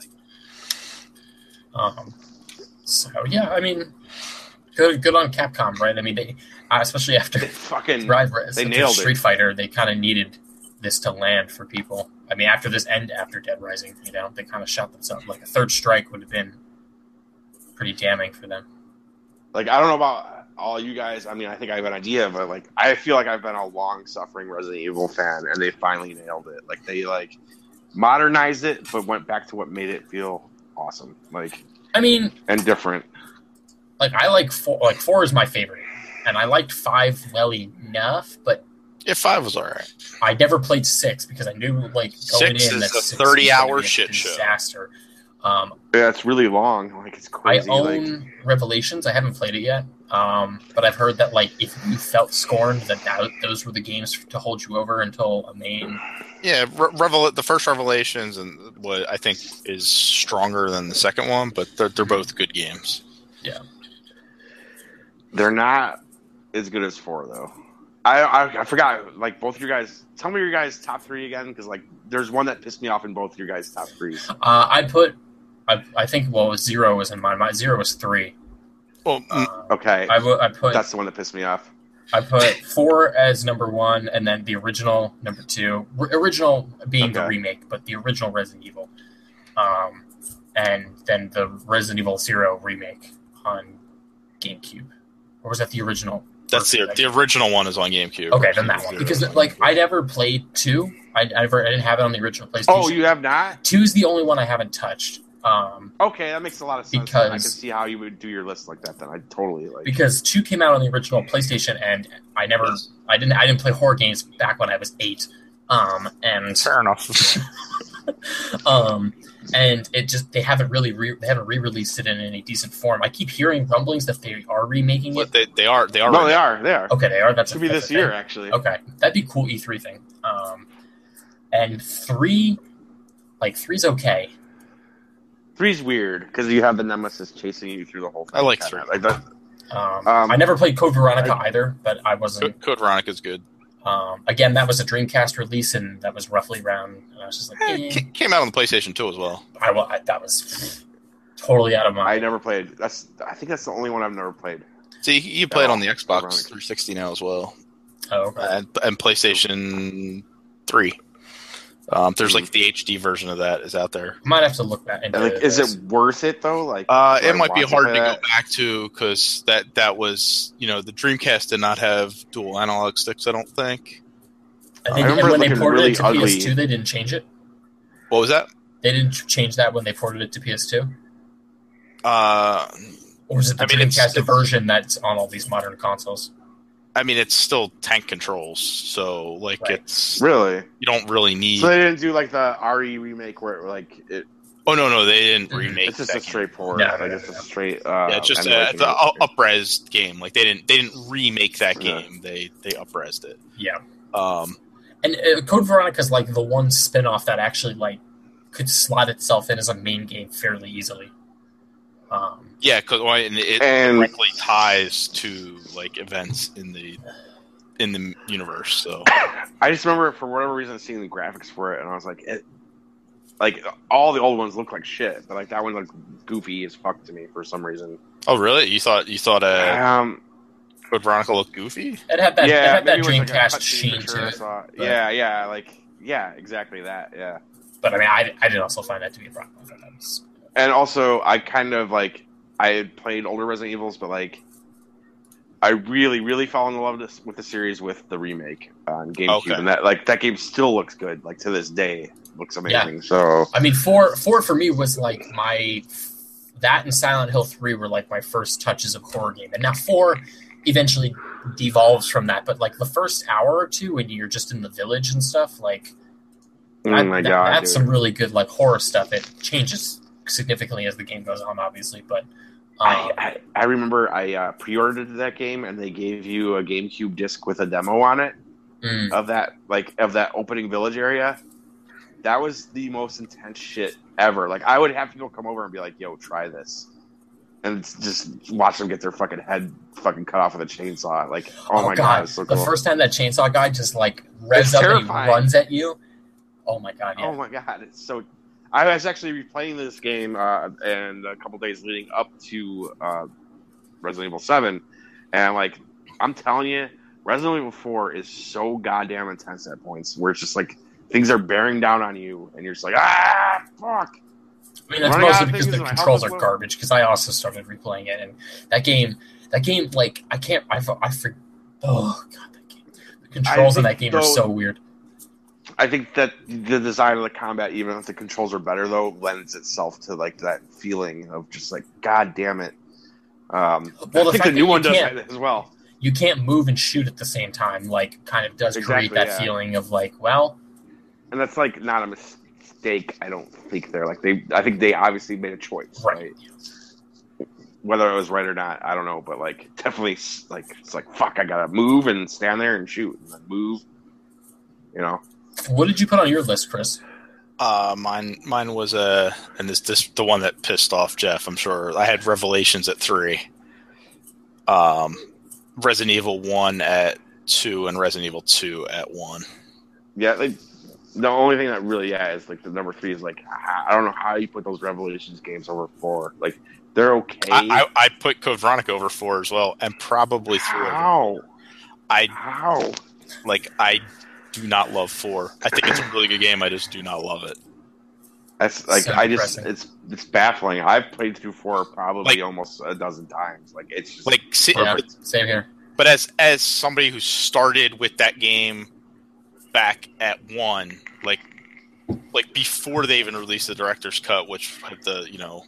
like. So yeah, I mean, good on Capcom, right? I mean, they especially after they nailed Street Fighter, they kind of needed this to land for people. I mean, after this and after Dead Rising, they kind of shot themselves. A third strike would have been pretty damning for them. I don't know about all you guys. I mean, I think I have an idea, but I feel like I've been a long-suffering Resident Evil fan, and they finally nailed it. They modernized it, but went back to what made it feel awesome. And different. I like 4. 4 is my favorite, and I liked 5 well enough, but. Yeah, 5 was all right. I never played 6 because I knew going in that 6 is a 30-hour shit disaster. Yeah, it's really long. It's crazy. I own Revelations. I haven't played it yet, but I've heard that if you felt scorned, those were the games to hold you over until a main. Yeah, the first Revelations and what I think is stronger than the second one, but they're both good games. Yeah, they're not as good as 4 though. I forgot, both of you guys, tell me your guys' top 3 again, because, there's one that pissed me off in both of your guys' top 3s. I think, 0 was in mine. My 0 was 3. Well, okay. I put that's the one that pissed me off. I put 4 as number 1, and then the original number 2. Original being the remake, but the original Resident Evil. And then the Resident Evil 0 remake on GameCube. Or was that the original? That's the original one is on GameCube. Okay, then that one. Because I never played 2. I didn't have it on the original PlayStation. Oh, you have not? 2 is the only one I haven't touched. Okay, that makes a lot of sense. Because I can see how you would do your list like that. Then I totally because 2 came out on the original PlayStation, and I didn't play horror games back when I was 8. And fair enough. And they haven't re-released it in any decent form. I keep hearing rumblings that they are remaking it. But they are. No, they are. Okay, they are. That's should be this year, actually. Okay, that'd be a cool E3 thing. And 3, 3's okay. 3's weird because you have the Nemesis chasing you through the whole thing. I like 3. I never played Code Veronica either, but I wasn't. Code Veronica's good. Again, that was a Dreamcast release, and that was roughly around. And I was just like, came out on the PlayStation 2 as well. That was totally out of my. I never played. I think that's the only one I've never played. See, you play it on the Xbox 360 now as well. Oh, okay. And PlayStation 3. There's the HD version of that is out there. I might have to look back into is it worth it though? It might be hard to go back to because that was the Dreamcast did not have dual analog sticks. I don't think. I think when they ported it to PS2, they didn't change it. What was that? They didn't change that when they ported it to PS2. Or was it the Dreamcast version that's on all these modern consoles? I mean, it's still tank controls, so it's really you don't really need. So they didn't do the RE remake where it. Oh no, they didn't remake. It's just a straight port. No, it's a straight. It's just the up-res game. They didn't remake that game. They up-resed it. Yeah. And Code Veronica's the one spin-off that actually could slot itself in as a main game fairly easily. Yeah, because it directly ties to like events in the universe. So I just remember for whatever reason seeing the graphics for it, and I was like, like all the old ones look like shit, but like that one looked goofy as fuck to me for some reason. Oh, really? You thought Code Veronica looked goofy? It had that Dreamcast like sheen to it. Yeah, exactly that. Yeah. But I mean, I did also find that to be a problem. And also, I kind of like I had played older Resident Evils, but like I really, really fell in love with the series with the remake on GameCube, and that game still looks good. Like to this day, looks amazing. Yeah. So I mean, 4 for me was like that and Silent Hill 3 were like my first touches of horror game, and now 4 eventually devolves from that. But like the first hour or two when you're just in the village and stuff, like that's some really good like horror stuff. It changes significantly as the game goes on, obviously, but I remember I pre-ordered that game and they gave you a GameCube disc with a demo on it of that opening village area. That was the most intense shit ever. Like I would have people come over and be like, "Yo, try this," and just watch them get their fucking head fucking cut off with a chainsaw. Like, oh my god, it's so cool. The first time that chainsaw guy just like revs up and he runs at you. Oh my god! Yeah. Oh my god! It's so. I was actually replaying this game and a couple days leading up to Resident Evil 7, and like I'm telling you, Resident Evil 4 is so goddamn intense at points where it's just like things are bearing down on you, and you're just like, fuck. I mean, that's mostly because the controls are garbage. Because I also started replaying it, and that game, like oh god, that game. The controls in that game are so weird. I think that the design of the combat, even if the controls are better, though, lends itself to like that feeling of just like, god damn it. I think the new one does that as well. You can't move and shoot at the same time. Like, kind of does create that feeling of like, well, and that's like not a mistake. I don't think they're like I think they obviously made a choice, right? Whether it was right or not, I don't know, but like definitely, like it's like fuck, I gotta move and stand there and shoot, and then move, you know. What did you put on your list, Chris? Mine was and this the one that pissed off Jeff. I'm sure I had Revelations at 3, Resident Evil 1 at 2, and Resident Evil 2 at 1. Yeah, like the only thing that really is like the number 3 is like I don't know how you put those Revelations games over 4. Like they're okay. I put Code Veronica over 4 as well, and probably 3 over 4. How? Like I do not love 4. I think it's a really good game. I just do not love it. That's like it's baffling. I've played through 4 probably almost a dozen times. Like it's just like same here. But as somebody who started with that game back at 1, like before they even released the director's cut, which with the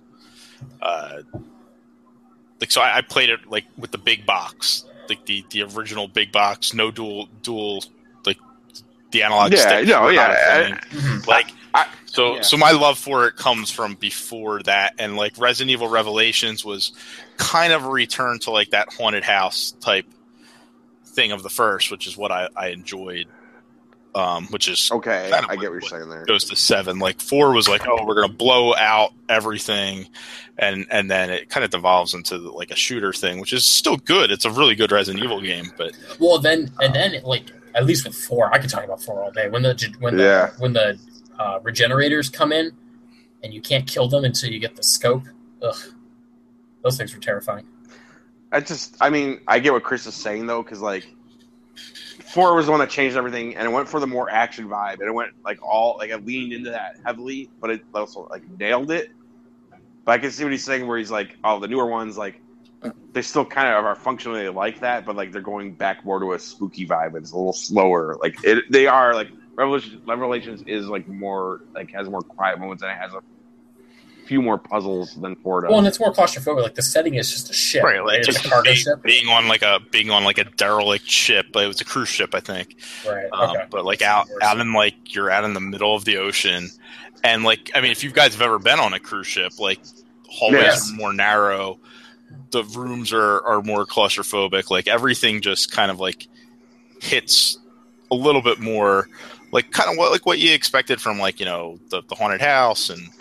so I played it like with the big box, like the original big box, no dual like the analog stick. Like so my love for it comes from before that, and like Resident Evil Revelations was kind of a return to like that haunted house type thing of the first, which is what I enjoyed. Which is okay. Kind of I get what you're saying there. Goes to 7. Like 4 was like, oh, we're gonna blow out everything, and then it kind of devolves into like a shooter thing, which is still good. It's a really good Resident Evil game, but then like at least with 4, I could talk about 4 all day. When the regenerators come in and you can't kill them until you get the scope. Ugh, those things were terrifying. I get what Chris is saying though, because like 4 was the one that changed everything, and it went for the more action vibe, and it went like it leaned into that heavily, but it also like nailed it. But I can see what he's saying, where he's like, oh, the newer ones, like they still kind of are functionally like that, but like they're going back more to a spooky vibe. It's a little slower. Like they are like Revelations is like more like has more quiet moments, and it has a few more puzzles than 4 does. Well, and it's more claustrophobic. Like the setting is just a ship, right? Like it's a cargo ship. Being on like a derelict ship. It was a cruise ship, I think. Right. Okay. But like out in like you're out in the middle of the ocean, and like I mean, if you guys have ever been on a cruise ship, like hallways are more narrow. The rooms are more claustrophobic. Like everything just kind of like hits a little bit more like kind of what you expected from like the haunted house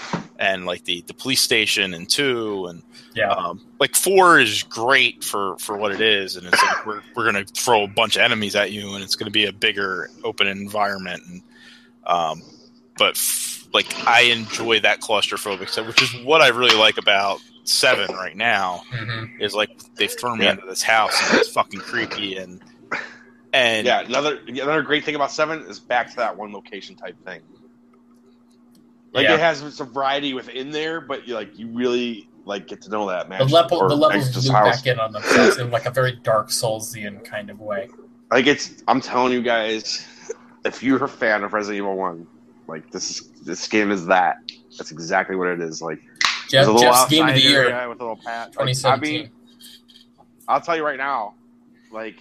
and like the police station in 2, and Yeah. like 4 is great for what it is, and it's like we're gonna throw a bunch of enemies at you, and it's gonna be a bigger open environment, and but like I enjoy that claustrophobic stuff, which is what I really like about 7 right now. Mm-hmm. Is like they've thrown me into this house and it's fucking creepy, and yeah, another great thing about 7 is back to that one location type thing. Like it has some variety within there, but you really like get to know that man. The levels loop back in on themselves in like a very Dark Soulsian kind of way. Like I'm telling you guys, if you're a fan of Resident Evil 1, like this game is that. That's exactly what it is. Like Jeff's game of the year with a little pat. 2017. I mean, I'll tell you right now, like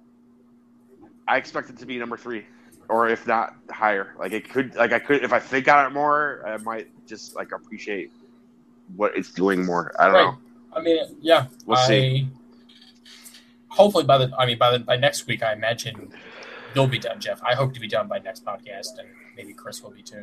I expect it to be number 3, or if not higher. Like it could, like I could, if I think on it more, I might just like appreciate what it's doing more. I don't know. I mean, yeah, we'll see. Hopefully by next week, I imagine you'll be done, Jeff. I hope to be done by next podcast, and maybe Chris will be too.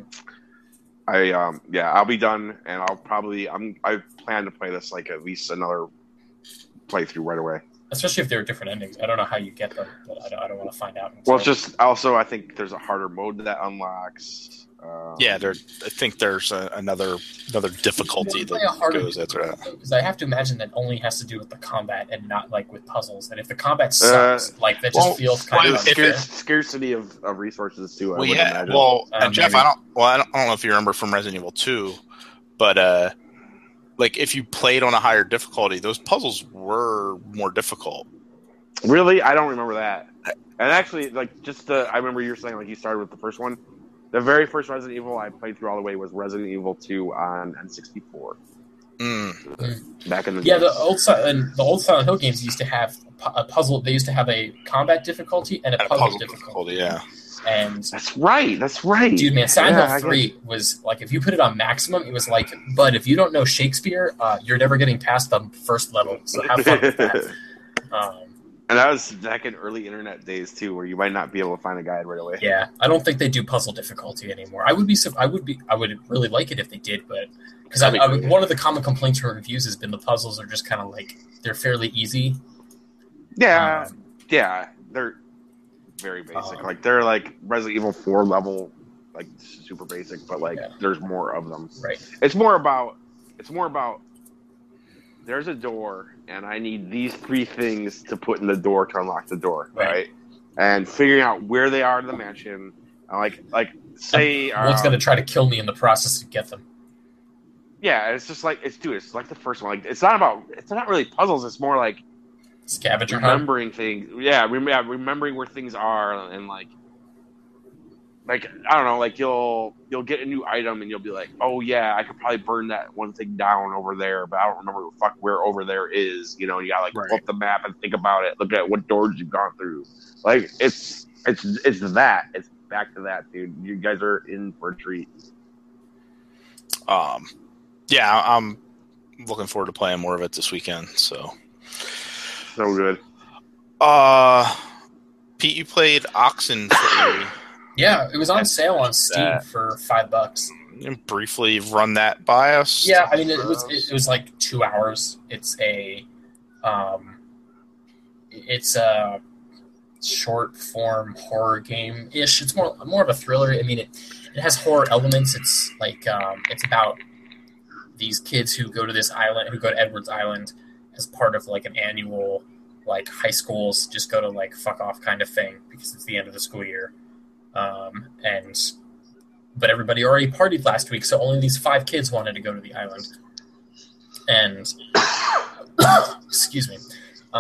I'll be done, and I plan to play this like at least another playthrough right away. Especially if there are different endings. I don't know how you get them, but I don't want to find out. Well, it's just also I think there's a harder mode that unlocks. I think there's another difficulty that goes after that. Because I have to imagine that only has to do with the combat and not like with puzzles. And if the combat sucks, like that just feels kind of scarcity of resources too. And Jeff, I don't know if you remember from Resident Evil 2, but like if you played on a higher difficulty, those puzzles were more difficult. Really, I don't remember that. And actually, like I remember you were saying like you started with the first one. The very first Resident Evil I played through all the way was Resident Evil 2 on N64. Back in the days. The old Silent Hill games used to have a puzzle. They used to have a combat difficulty and a puzzle difficulty. Yeah, and that's right. Dude, man, Silent Hill 3 was like if you put it on maximum, it was like. But if you don't know Shakespeare, you're never getting past the first level. So have fun with that. And that was back in early internet days too, where you might not be able to find a guide right away. Yeah, I don't think they do puzzle difficulty anymore. I would really like it if they did, but because one of the common complaints from reviews has been the puzzles are just kind of like they're fairly easy. Yeah, they're very basic. Like they're like Resident Evil 4 level, like super basic, but like there's more of them. Right. It's more about. There's a door, and I need these 3 things to put in the door to unlock the door, right? And figuring out where they are in the mansion, like say what's going to try to kill me in the process to get them. Yeah, it's just like it's like the first one. Like it's not really puzzles. It's more like scavenger remembering things. Yeah, remembering where things are, and like I don't know, like you'll get a new item and you'll be like, oh yeah, I could probably burn that one thing down over there, but I don't remember where over there is. You know, you gotta pull up the map and think about it. Look at what doors you've gone through. Like it's that. It's back to that, dude. You guys are in for a treat. Yeah, I'm looking forward to playing more of it this weekend. So good. Pete, you played Oxenfree. Yeah, it was on sale on Steam for $5. You can briefly run that by us. Yeah, I mean it was like 2 hours. It's a short form horror game ish. It's more of a thriller. I mean it has horror elements. It's like it's about these kids who go to this island, who go to Edwards Island as part of like an annual like high schools just go to like fuck off kind of thing because it's the end of the school year. But everybody already partied last week, so only these 5 kids wanted to go to the island. And excuse me,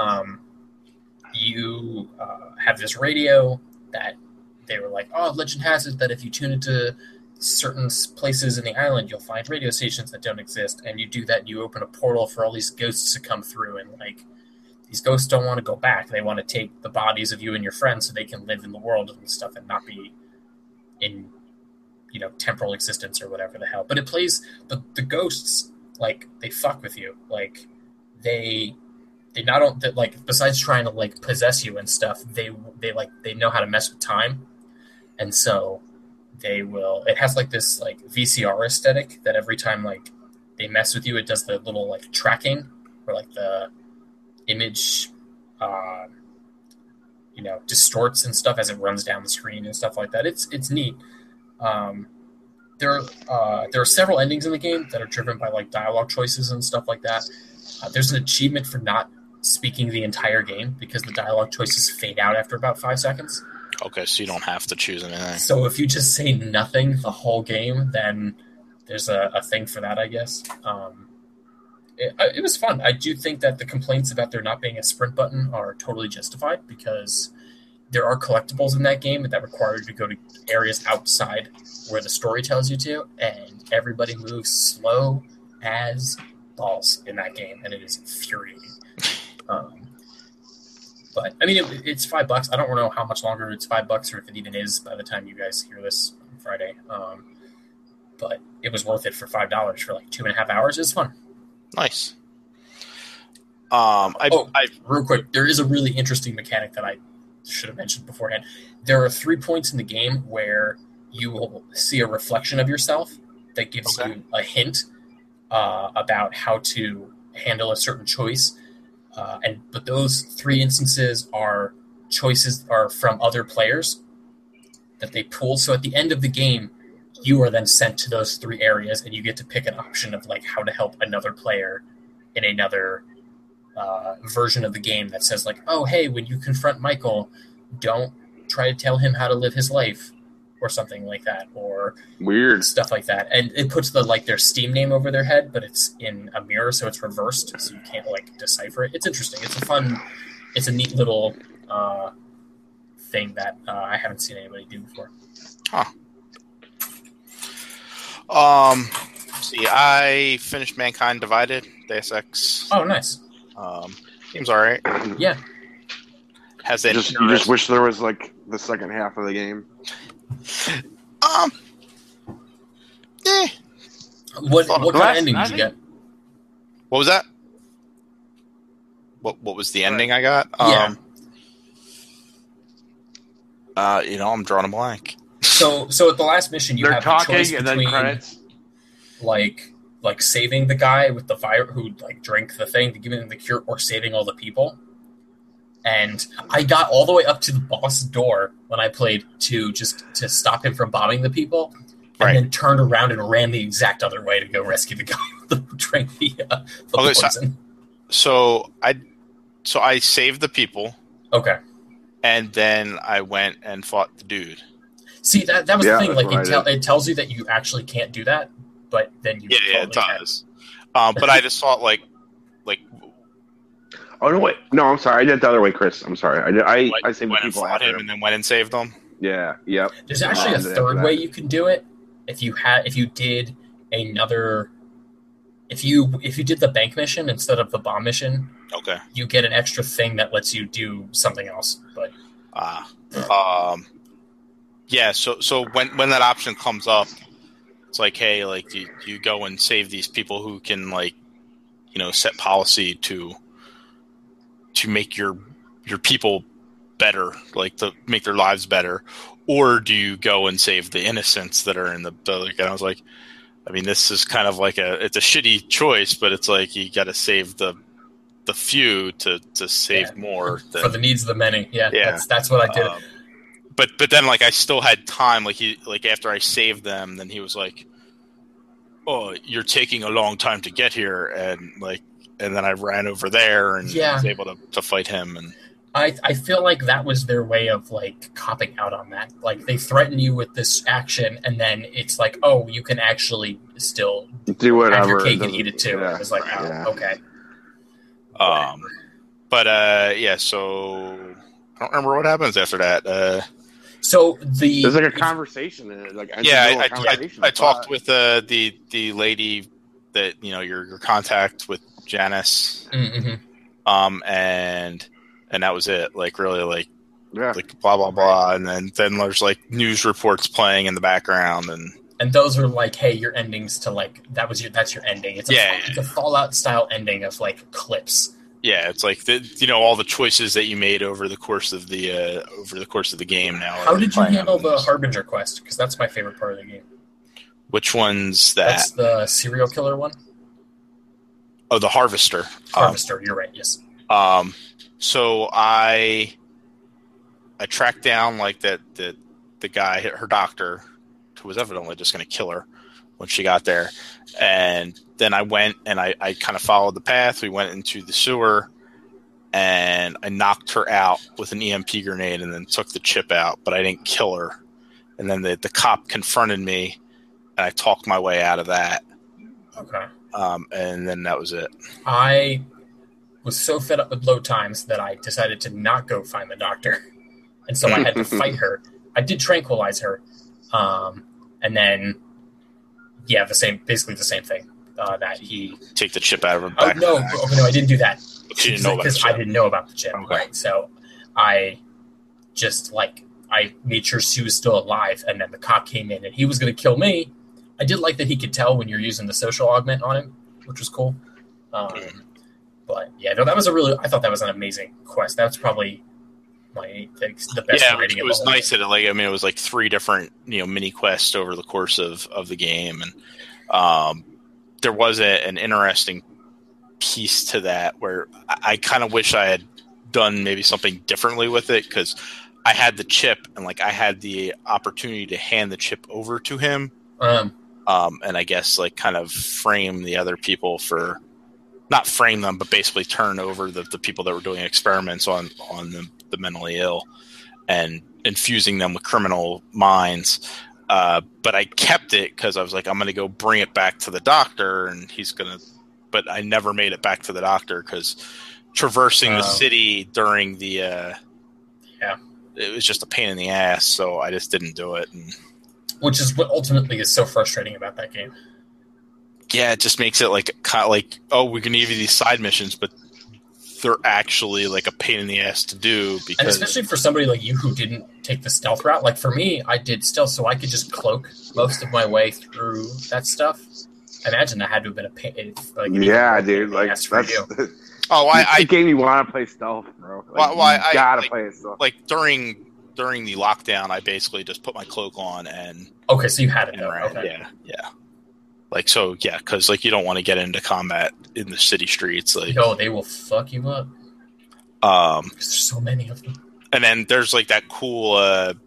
you have this radio that they were like, oh, legend has it that if you tune into certain places in the island, you'll find radio stations that don't exist, and you do that, and you open a portal for all these ghosts to come through, and like these ghosts don't want to go back. They want to take the bodies of you and your friends so they can live in the world and stuff and not be in, temporal existence or whatever the hell. But it plays the ghosts, like, they fuck with you. Like, they not like, besides trying to like possess you and stuff, they know how to mess with time. And so it has like this like VCR aesthetic that every time like they mess with you, it does the little like tracking or like the image, distorts and stuff as it runs down the screen and stuff like that. It's neat. There are several endings in the game that are driven by like dialogue choices and stuff like that. There's an achievement for not speaking the entire game because the dialogue choices fade out after about 5 seconds. Okay, so you don't have to choose anything. So if you just say nothing the whole game, then there's a thing for that, I guess. It was fun. I do think that the complaints about there not being a sprint button are totally justified because there are collectibles in that game that require you to go to areas outside where the story tells you to, and everybody moves slow as balls in that game, and it is infuriating. But I mean, it's $5. I don't know how much longer it's $5 or if it even is by the time you guys hear this on Friday. But it was worth it for $5 for like 2.5 hours. It's fun. Nice. Real quick, there is a really interesting mechanic that I should have mentioned beforehand. There are 3 points in the game where you will see a reflection of yourself that gives you a hint about how to handle a certain choice. But those 3 instances are from other players that they pull. So at the end of the game, you are then sent to those 3 areas, and you get to pick an option of like how to help another player in another version of the game that says like, oh, hey, when you confront Michael, don't try to tell him how to live his life or something like that, or weird stuff like that. And it puts their Steam name over their head, but it's in a mirror, so it's reversed, so you can't like decipher it. It's interesting. It's a neat little thing that I haven't seen anybody do before. Huh. See, I finished Mankind Divided, Deus Ex. Oh, nice. Seems all right. Yeah. Has that? You just wish there was like the second half of the game. What kind of ending did you get? What was that? What was the ending I got? Yeah. I'm drawing a blank. So at the last mission, you have the choice between, and then credits. Like saving the guy with the fire who like drank the thing to give him the cure, or saving all the people. And I got all the way up to the boss door when I played to stop him from bombing the people, and then turned around and ran the exact other way to go rescue the guy who drank the poison. So I saved the people. Okay. And then I went and fought the dude. See, that was the thing. Like it tells you that you actually can't do that, but then you it does. But I just thought like. Oh no! Wait, no. I'm sorry. I did it the other way, Chris. I'm sorry. I saved the people after him and then went and saved them. Yeah. Yep. There's actually a third way you can do it. If you did another, if you did the bank mission instead of the bomb mission, okay, you get an extra thing that lets you do something else. But yeah. So when that option comes up, it's like, hey, like you go and save these people who can like, set policy to make your people better, like to make their lives better, or do you go and save the innocents that are in the and I was like, I mean, this is kind of like it's a shitty choice, but it's like you got to save the few to save more for the needs of the many. Yeah. That's what I did. But then like I still had time. Like after I saved them, then he was like, "Oh, you're taking a long time to get here," and then I ran over there and was able to fight him. And I feel like that was their way of like copping out on that. Like they threaten you with this action, and then it's like, oh, you can actually still do whatever, have your cake and eat it too. Yeah. It was like, okay. So I don't remember what happens after that. So there's like a conversation in it. Like I talked with the lady that your contact with Janice, and that was it. Like really, like blah blah blah, and then there's like news reports playing in the background, and those are like, hey, your endings to like that's your ending. It's a Fallout style ending of like clips Yeah, it's like all the choices that you made over the course of the game. Now, how did you handle the Harbinger quest? Because that's my favorite part of the game. Which one's that? That's the serial killer one. Oh, the Harvester. Harvester, you're right. Yes. So I tracked down like the guy, her doctor, who was evidently just going to kill her when she got there, and then I went and I kind of followed the path. We went into the sewer, and I knocked her out with an EMP grenade, and then took the chip out, but I didn't kill her. And then the cop confronted me, and I talked my way out of that. Okay. And then that was it. I was so fed up with load times that I decided to not go find the doctor. And so I had to fight her. I did tranquilize her. And then, basically the same thing. That he... Take the chip out of her back. No, I didn't do that. She didn't know about the chip. Because I didn't know about the chip, okay. Right? So I just, I made sure she was still alive, and then the cop came in, and he was going to kill me. I did like that he could tell when you're using the social augment on him, which was cool. But yeah, no, I thought that was an amazing quest. That's probably the best rating. It was nice that it was like 3 different mini quests over the course of the game, and there was an interesting piece to that where I kind of wish I had done maybe something differently with it, because I had the chip and I had the opportunity to hand the chip over to him. And I guess kind of frame the other people for, not frame them, but basically turn over the people that were doing experiments on the mentally ill and infusing them with criminal minds. But I kept it because I was like, I'm going to go bring it back to the doctor, and he's going to, but I never made it back to the doctor because traversing the city during the, it was just a pain in the ass. So I just didn't do it. Which is what ultimately is so frustrating about that game. Yeah, it just makes it oh, we can give you these side missions, but they're actually a pain in the ass to do. Because, and especially for somebody like you who didn't take the stealth route. Like for me, I did stealth, so I could just cloak most of my way through that stuff. I imagine that had to have been a pain. Dude. That's I game you want to play stealth, bro. You gotta play it stealth. During the lockdown, I basically just put my cloak on and... Okay, so you had it, though. Okay. Yeah. Because, you don't want to get into combat in the city streets. No, they will fuck you up. There's so many of them. And then there's, that cool,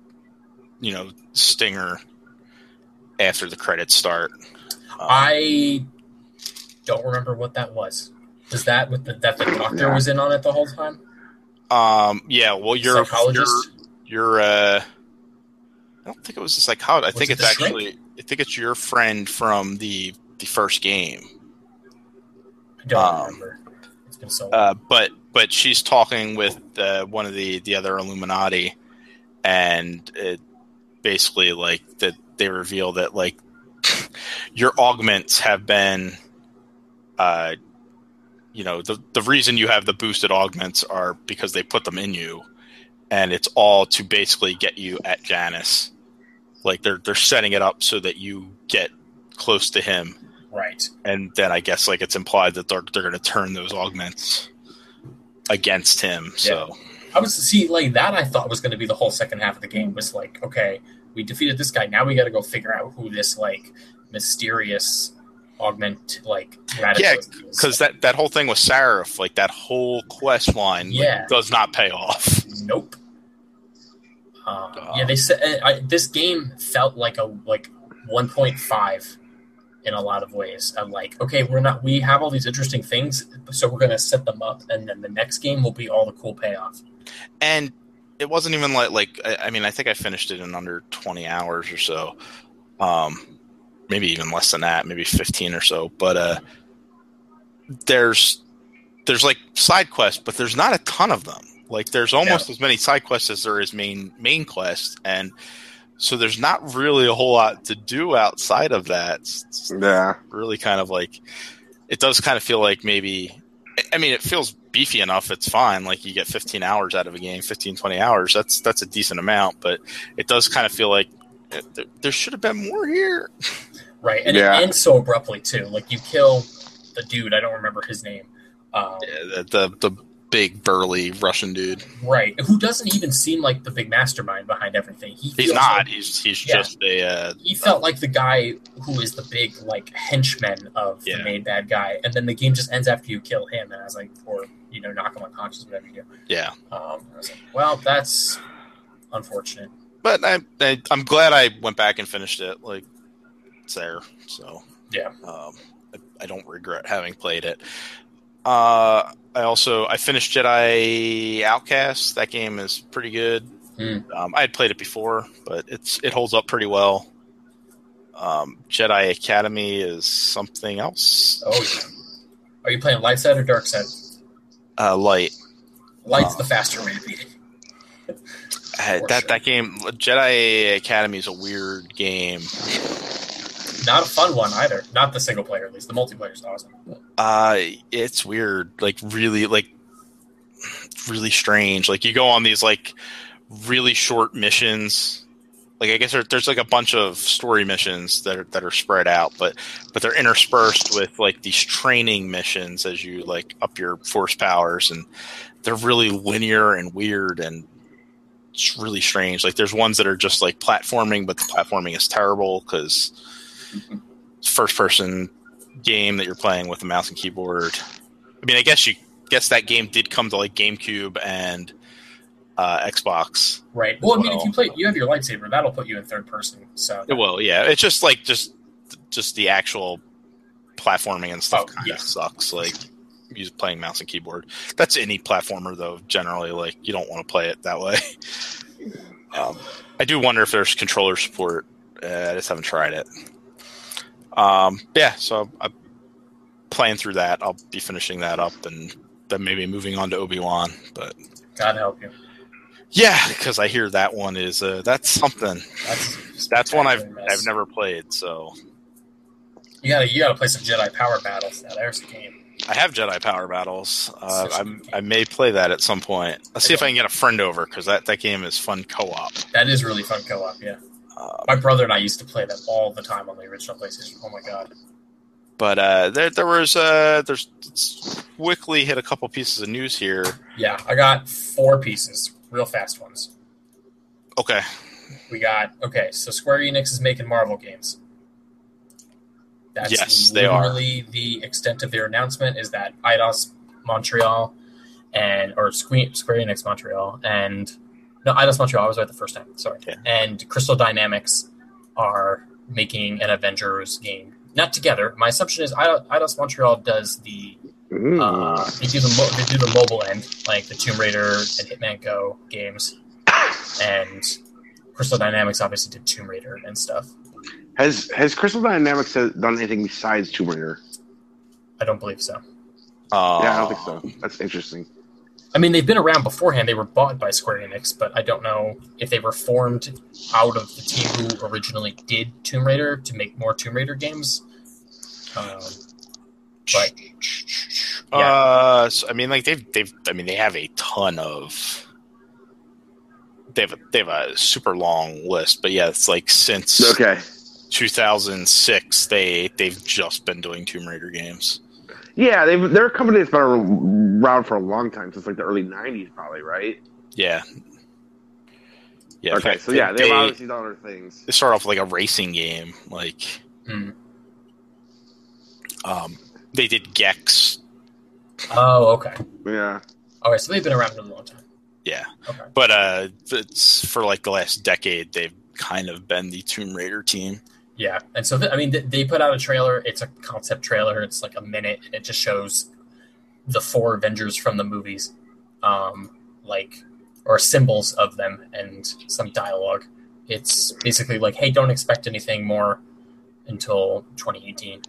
stinger after the credits start. I don't remember what that was. Was that that the doctor was in on it the whole time? Yeah, well, you're I don't think it was a psychologist. I think it's your friend from the first game. I don't remember. It's been so long. But she's talking with one of the other Illuminati, and it basically that they reveal that your augments have been the reason you have the boosted augments are because they put them in you. And it's all to basically get you at Janus. They're setting it up so that you get close to him. Right. And then I guess it's implied that they're going to turn those augments against him. Yeah. So I was that I thought was going to be the whole second half of the game was okay, we defeated this guy. Now we got to go figure out who this mysterious augment because that whole thing with Seraph, that whole quest line does not pay off. Nope. They said this game felt like a 1.5 in a lot of ways. I'm okay, we have all these interesting things, so we're going to set them up, and then the next game will be all the cool payoff. And it wasn't even I think I finished it in under 20 hours or so. Maybe even less than that, maybe 15 or so. But there's side quests, but there's not a ton of them. There's almost as many side quests as there is main quests, and so there's not really a whole lot to do outside of that. It's really kind of it does kind of feel like maybe, it feels beefy enough. It's fine. You get 15 hours out of a game, 15, 20 hours. That's a decent amount, but it does kind of feel like there should have been more here. Right, and it ends so abruptly too. You kill the dude, I don't remember his name, Yeah, the big burly Russian dude. Right, who doesn't even seem like the big mastermind behind everything. He's not. He's just a. He felt like the guy who is the big like henchman of the main bad guy, and then the game just ends after you kill him. And I was like, or knock him unconscious, whatever you do. Yeah. I was like, well, that's unfortunate. But I'm glad I went back and finished it. Like, it's there, so yeah. I don't regret having played it. I finished Jedi Outcast. That game is pretty good. I had played it before, but it holds up pretty well. Jedi Academy is something else. Oh, yeah. Are you playing light side or dark side? Light. Light's the faster way to beat it. That game, Jedi Academy, is a weird game. Not a fun one either. Not the single player, at least. The multiplayer is awesome. It's weird. Really strange. Like, you go on these like really short missions. Like, I guess there's like a bunch of story missions that are spread out, but they're interspersed with like these training missions as you like up your force powers, and they're really linear and weird, and it's really strange. Like, there's ones that are just like platforming, but the platforming is terrible because first person game that you're playing with a mouse and keyboard. I mean, I guess that game did come to like GameCube and Xbox. Right. Well, I mean, if you have your lightsaber, that'll put you in third person. So it will, yeah. It's just like just the actual platforming and stuff kind of sucks. Like, playing mouse and keyboard. That's any platformer though. Generally, like, you don't want to play it that way. I do wonder if there's controller support. I just haven't tried it. So I'm playing through that. I'll be finishing that up and then maybe moving on to Obi-Wan. But God help you. Yeah, because I hear that one is that's something. That's one I've never played. So you gotta play some Jedi Power Battles. Now there's a game. I have Jedi Power Battles. I may play that at some point. Let's see if I can get a friend over, because that game is fun co-op. That is really fun co-op. Yeah. My brother and I used to play that all the time on the original PlayStation. Oh my god! But there's quickly hit a couple pieces of news here. Yeah, I got 4 pieces, real fast ones. Okay. So Square Enix is making Marvel games. Yes, they are. Literally the extent of their announcement is that Eidos Montreal or Square Enix Montreal and. No, Eidos Montreal. I was right the first time. Sorry. Yeah. And Crystal Dynamics are making an Avengers game. Not together. My assumption is Eidos Montreal does the they do the mobile end, like the Tomb Raider and Hitman Go games, and Crystal Dynamics obviously did Tomb Raider and stuff. Has Crystal Dynamics done anything besides Tomb Raider? I don't believe so. Yeah, I don't think so. That's interesting. I mean, they've been around beforehand. They were bought by Square Enix, but I don't know if they were formed out of the team who originally did Tomb Raider to make more Tomb Raider games. But yeah. So, I mean, like they have a ton of. They have a super long list, but yeah, it's like since 2006 they've just been doing Tomb Raider games. Yeah, they're a company that's been around for a long time, since like the early 90s, probably, right? Yeah. Yeah. Okay, so yeah, they've obviously done other things. They start off with like a racing game, like. They did Gex. Oh, okay. Yeah. Okay, so they've been around for a long time. Yeah. Okay. But it's for like the last decade, they've kind of been the Tomb Raider team. Yeah, and so they put out a trailer. It's a concept trailer. It's like a minute, and it just shows the 4 Avengers from the movies, or symbols of them, and some dialogue. It's basically like, hey, don't expect anything more until 2018.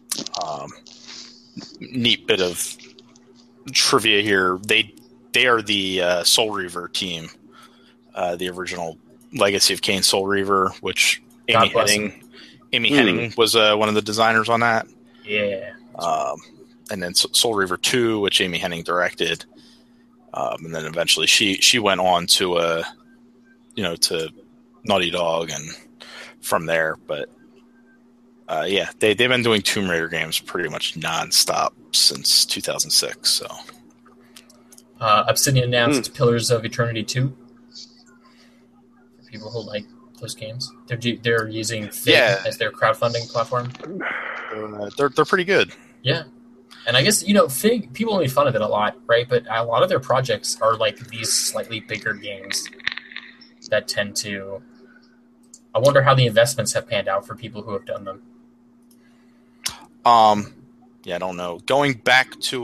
Neat bit of trivia here. They are the Soul Reaver team, the original Legacy of Kain Soul Reaver, which Amy Hennig was one of the designers on that. Yeah. And then Soul Reaver 2, which Amy Hennig directed. And then eventually she went on to to Naughty Dog, and from there. But Yeah, they've been doing Tomb Raider games pretty much nonstop since 2006. So, Obsidian announced Pillars of Eternity 2. For people who like those games, they're using Fig as their crowdfunding platform. They're pretty good. Yeah. And I guess, Fig, people make fun of it a lot, right? But a lot of their projects are like these slightly bigger games that tend to... I wonder how the investments have panned out for people who have done them. Yeah, I don't know. Going back to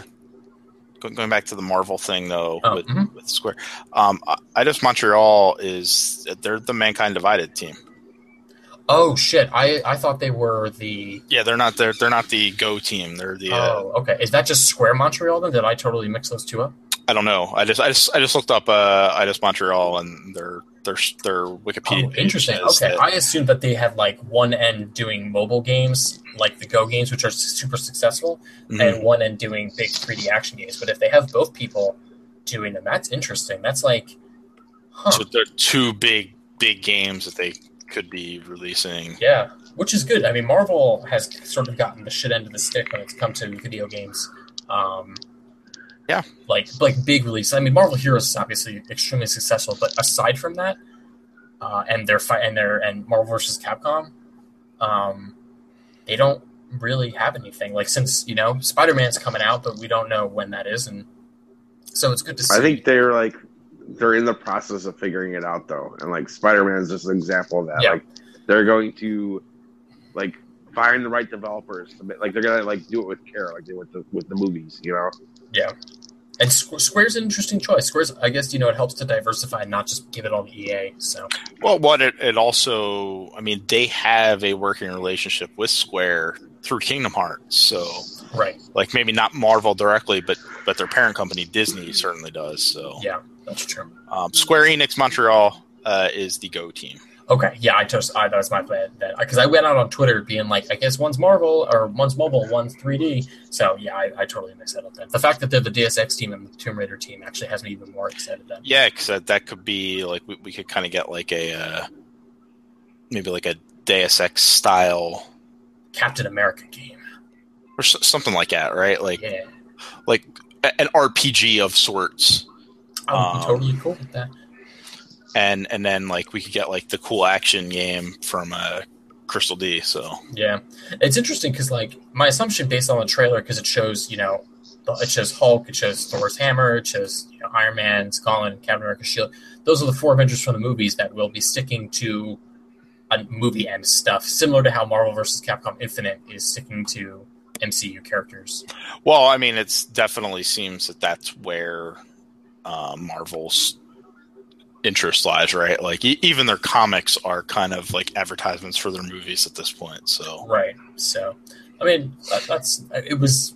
the Marvel thing, though, with Square, Eidos Montreal they're the Mankind Divided team. Oh shit! I thought they were the. Yeah, they're not the Go team. They're the. Oh, okay. Is that just Square Montreal then? Did I totally mix those two up? I don't know. I just looked up Eidos Montreal and their Wikipedia. Oh, interesting. Okay, I assumed that they had like one end doing mobile games, like the Go games, which are super successful, and one end doing big 3D action games. But if they have both people doing them, that's interesting. That's like, so they're two big games that they could be releasing. Yeah, which is good. I mean, Marvel has sort of gotten the shit end of the stick when it's come to video games. Yeah, like big release. I mean, Marvel Heroes is obviously extremely successful, but aside from that, and Marvel vs. Capcom, they don't really have anything. Like since Spider-Man's coming out, but we don't know when that is, and so it's good to see. I think they're in the process of figuring it out though, and like Spider-Man is just an example of that. Yeah. Like they're going to like find the right developers to like they're gonna like do it with care, like they with the movies, Yeah, and Square's an interesting choice. Square's, I guess, it helps to diversify and not just give it all to EA. So, well, it also, I mean, they have a working relationship with Square through Kingdom Hearts. So, right, like maybe not Marvel directly, but their parent company Disney certainly does. So, yeah, that's true. Square Enix Montreal is the Go team. Okay, yeah, that was my plan. Because I went out on Twitter being like, I guess one's Marvel, or one's mobile, one's 3D. So, yeah, I totally mixed that up then. The fact that they're the Deus Ex team and the Tomb Raider team actually has me even more excited then. Yeah, because that could be, like, we could kind of get, like, maybe like a Deus Ex style... Captain America game. Or something like that, right? Like, yeah. Like an RPG of sorts. I would be totally cool with that. And then like we could get like the cool action game from Crystal D. So yeah, it's interesting because like my assumption based on the trailer, because it shows it shows Hulk, it shows Thor's hammer, it shows Iron Man, Skull, and Captain America's shield. Those are the four Avengers from the movies that will be sticking to a movie end stuff, similar to how Marvel vs. Capcom Infinite is sticking to MCU characters. Well, I mean, it's definitely seems that that's where Marvel's interest lies, right? Like even their comics are kind of like advertisements for their movies at this point. So right. So I mean, it was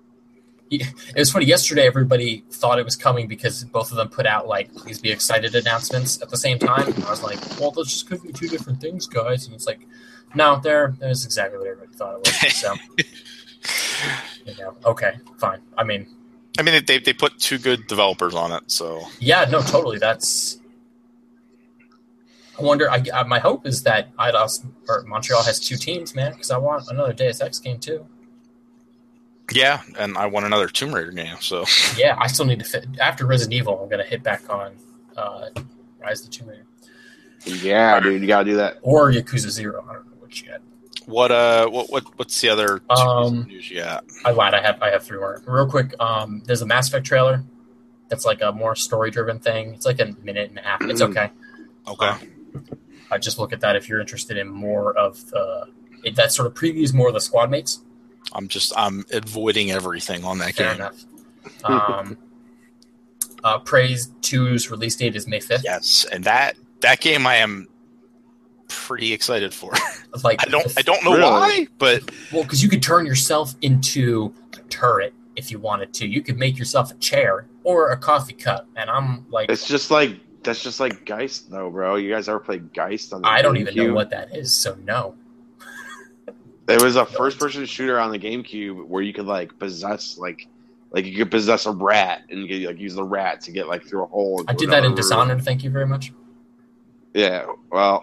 funny. Yesterday, everybody thought it was coming because both of them put out like please be excited announcements at the same time. And I was like, well, those just could be two different things, guys. And it's like, no, there's exactly what everybody thought it was. So okay, fine. I mean, they put two good developers on it. So yeah, no, totally. I wonder. My hope is that Montreal has two teams, man, because I want another Deus Ex game too. Yeah, and I want another Tomb Raider game. So yeah, I still need to fit after Resident Evil. I'm gonna hit back on Rise of the Tomb Raider. Yeah, dude, you gotta do that. Or Yakuza 0. I don't know what you got. What's the other news you got? I lied. I have three more. Real quick. There's a Mass Effect trailer. That's like a more story driven thing. It's like a minute and a half. It's okay. Okay. I just look at that if you're interested in more of that sort of previews more of the squad mates. I'm avoiding everything on that Fair game. Enough. Praise 2's release date is May 5th. Yes, and that game I am pretty excited for. Like I don't know why, but because you could turn yourself into a turret if you wanted to. You could make yourself a chair or a coffee cup, and I'm like, that's just like Geist, though, bro. You guys ever played Geist on the I don't GameCube? even know what that is, so no. There was a first-person shooter on the GameCube where you could possess you could possess a rat and you could use the rat to get through a hole. I did that in Dishonored. Thank you very much. Yeah, well,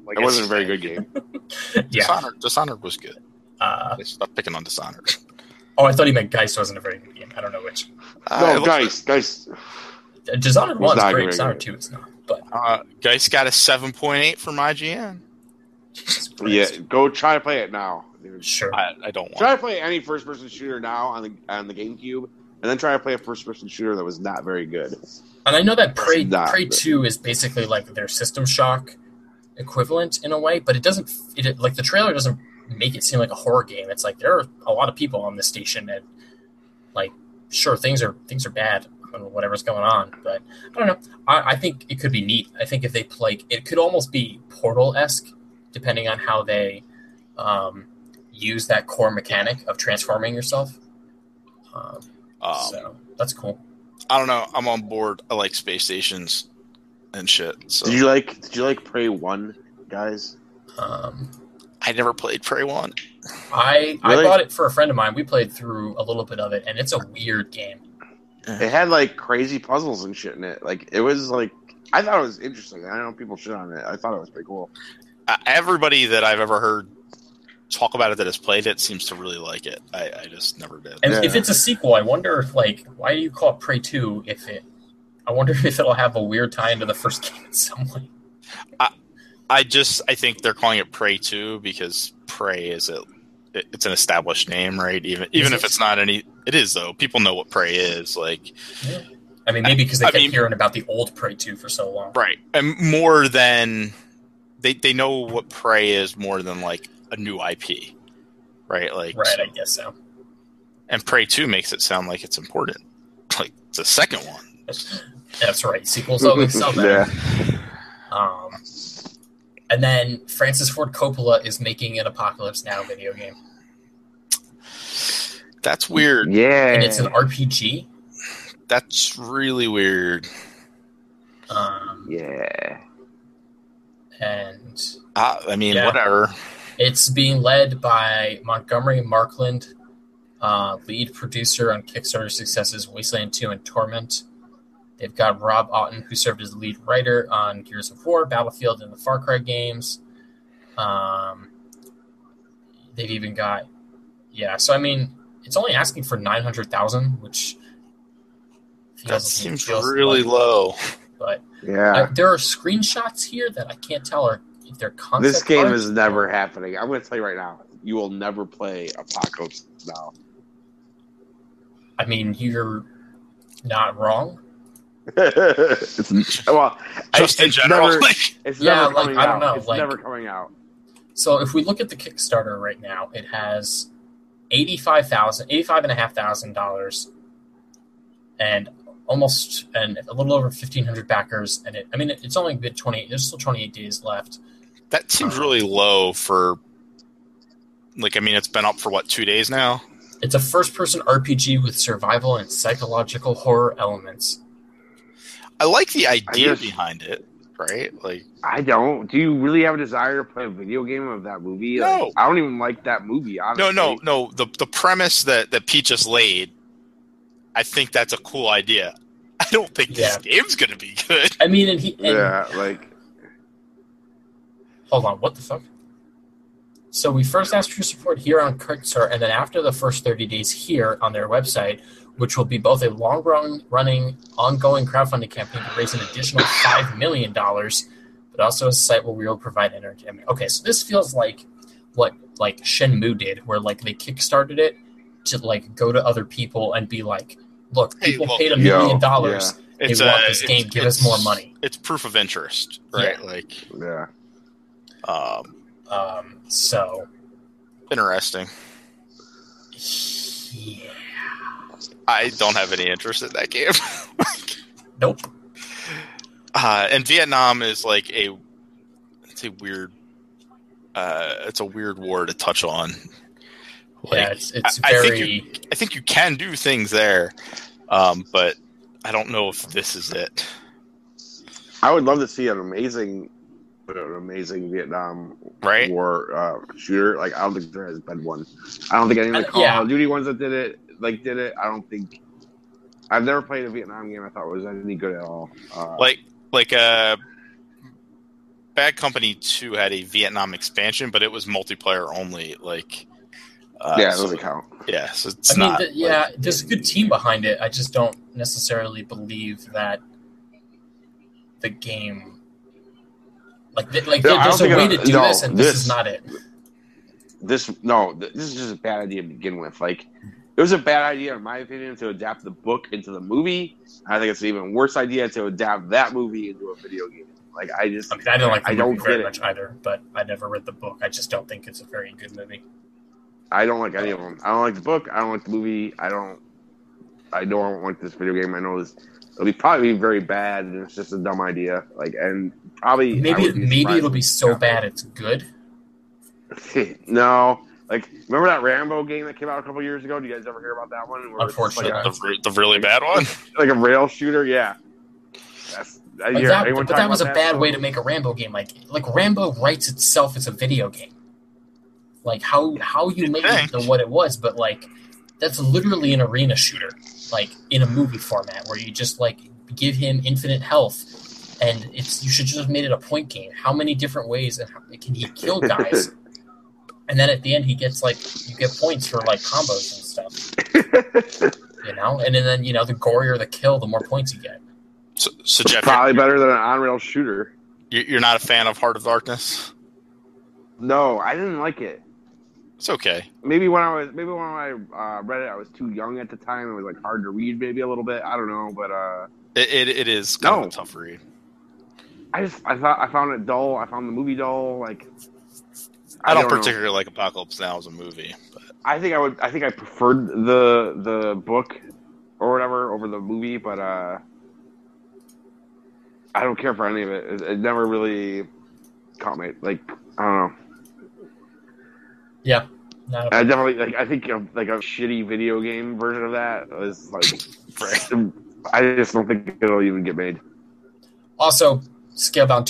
It wasn't a very good game. Yeah. Dishonored was good. They stopped picking on Dishonored. Oh, I thought he meant Geist wasn't a very good game. I don't know which. No, Geist. Dishonored 1 is not great. great. Dishonored 2 is not. But Geist got a 7.8 from IGN. Yeah, go try to play it now, dude. Sure. I don't want Try to play any first-person shooter now on the GameCube, and then try to play a first-person shooter that was not very good. And I know that Prey not good. 2 is basically like their System Shock equivalent in a way, but it doesn't. Like the trailer doesn't make it seem like a horror game. It's like there are a lot of people on this station, and like sure things are bad on whatever's going on, but I don't know. I think it could be neat. I think if they play, it could almost be Portal-esque, depending on how they use that core mechanic of transforming yourself. So that's cool. I don't know. I'm on board. I like space stations and shit. So. Did you like Prey 1, guys? I never played Prey 1. I Really? bought it for a friend of mine. We played through a little bit of it, and it's a weird game. It had like crazy puzzles and shit in it. Like it was like I thought it was interesting. I know people shit on it. I thought it was pretty cool. Everybody that I've ever heard talk about it that has played it seems to really like it. I just never did. And Yeah. if it's a sequel, I wonder if why do you call it Prey 2 I wonder if it'll have a weird tie into the first game in some way. I think they're calling it Prey 2 because Prey it's an established name, right? Even if it's not any, it is though. People know what Prey is. Like, Yeah. I mean, maybe because they kept hearing about the old Prey 2 for so long. right? And more than they know what Prey is more than like a new IP, right? Like, Right, I guess so. And Prey 2 makes it sound like it's important. Like it's a second one. That's right. Sequels always sell better. Yeah. And then Francis Ford Coppola is making an Apocalypse Now video game. That's weird. Yeah. And it's an RPG. That's really weird. Yeah. And I mean, Yeah. whatever. it's being led by Montgomery Markland, lead producer on Kickstarter successes Wasteland 2 and Torment. They've got Rob Otten, who served as the lead writer on Gears of War, Battlefield, and the Far Cry games. They've even got, so I mean, it's only asking for $900,000, which seems really low. But Yeah. there are screenshots here that I can't tell if they're concept This game art. is never happening. I'm going to tell you right now. You will never play Apocalypse Now. I mean, you're not wrong. It's in general. It's Yeah, never coming I don't out. know, It's like- never coming out. So if we look at the Kickstarter right now, it has $85,500 and a little over 1,500 backers. And it's only been 20. There's still 28 days left. That seems really low for. It's been up for 2 days now. It's a first-person RPG with survival and psychological horror elements. I like the idea behind it, right? Like, I don't. Do you really have a desire to play a video game of that movie? No. Like, I don't even like that movie, honestly. no. The premise that Pete just laid, I think that's a cool idea. I don't think this game's going to be good. I mean, hold on, what the fuck? So we first asked for support here on Kickstarter, and then after the first 30 days here on their website, which will be both a long-running, ongoing crowdfunding campaign to raise an additional $5 million, but also a site where we will provide entertainment. Okay, so this feels like what Shenmue did, where they kickstarted it to go to other people and be like, look, people paid $1 million. They want this game. Give us more money. It's proof of interest, right? Yeah. So interesting. Yeah. I don't have any interest in that game. Nope. And Vietnam is it's a weird war to touch on. It's very. I think you can do things there, but I don't know if this is it. I would love to see an amazing Vietnam War shooter. I don't think there has been one. I don't think any of the Call of Duty ones that did it. I don't think. I've never played a Vietnam game I thought was any good at all. Bad Company 2 had a Vietnam expansion, but it was multiplayer only. Like, yeah, it doesn't count. Yeah, so it's I mean, not. there's a good team behind it. I just don't necessarily believe that the game, there's a way to do this, and this is not it. This is just a bad idea to begin with. Like, it was a bad idea, in my opinion, to adapt the book into the movie. I think it's an even worse idea to adapt that movie into a video game. Like, I didn't like the movie very much either, but I never read the book. I just don't think it's a very good movie. I don't like any of them. I don't like the book. I don't like the movie. I don't like this video game. I know it'll probably be very bad, and it's just a dumb idea. Like, and probably maybe it'll be so bad it's good. No. Like, remember that Rambo game that came out a couple years ago? Do you guys ever hear about that one? Unfortunately. The really bad one? Like a rail shooter? Yeah. But that was a bad way to make a Rambo game. Like Rambo writes itself as a video game. Like, how you made it to what it was, but, like, that's literally an arena shooter. Like, in a movie format, where you just, like, give him infinite health, and you should just have made it a point game. How many different ways can he kill guys? And then at the end, he gets, like, you get points for, like, combos and stuff. You know? And then, the gorier the kill, the more points you get. So Jeff, probably better than an on-rail shooter. You're not a fan of Heart of Darkness? No, I didn't like it. It's okay. Maybe when I read it, I was too young at the time. It was, like, hard to read maybe a little bit. I don't know, but it is kind of a tough read. I found it dull. I found the movie dull. Like, I don't particularly like Apocalypse Now as a movie, but I think I preferred the book or whatever over the movie, but I don't care for any of it. It never really caught me. Like, I don't know. Yeah. I definitely I think a shitty video game version of that is like I just don't think it'll even get made. Also, Scalebound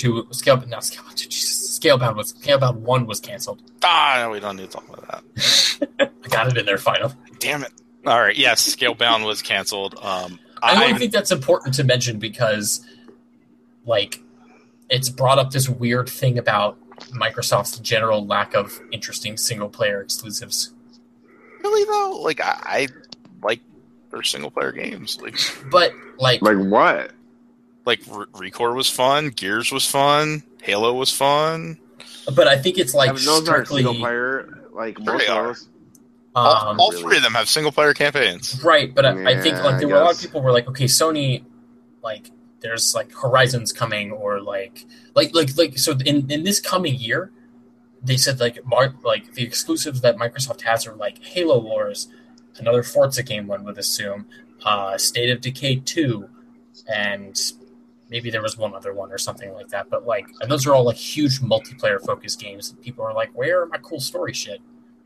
1 was canceled. No, we don't need to talk about that. I got it in there finally. Damn it. All right, yes, Scalebound was canceled. I only think that's important to mention because, like, it's brought up this weird thing about Microsoft's general lack of interesting single-player exclusives. Really, though? Like, I like their single-player games. But what? Like, Recore was fun, Gears was fun, Halo was fun. But I think it's, like, those are single-player, like, most of those. All three of them have single-player campaigns. Right, but I think, like, there were a lot of people who were like, okay, Sony, like, there's, like, Horizon's coming, or, so in this coming year, they said, like, the exclusives that Microsoft has are, like, Halo Wars, another Forza game, one would assume, State of Decay 2, and maybe there was one other one or something like that, but, like, and those are all, like, huge multiplayer-focused games, and people are like, where are my cool story shit?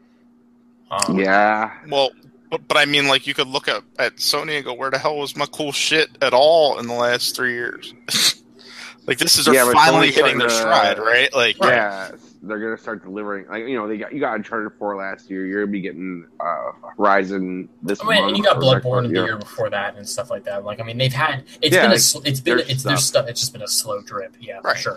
Yeah. Well, but I mean, like, you could look at Sony and go, where the hell was my cool shit at all in the last 3 years? Like, this is finally hitting their stride, right? Like, yeah, they're going to start delivering. Like, you got Uncharted 4 last year. You're going to be getting Horizon this month. And you got Bloodborne the year before that and stuff like that. Like, I mean, they've had it's just been a slow drip, for sure.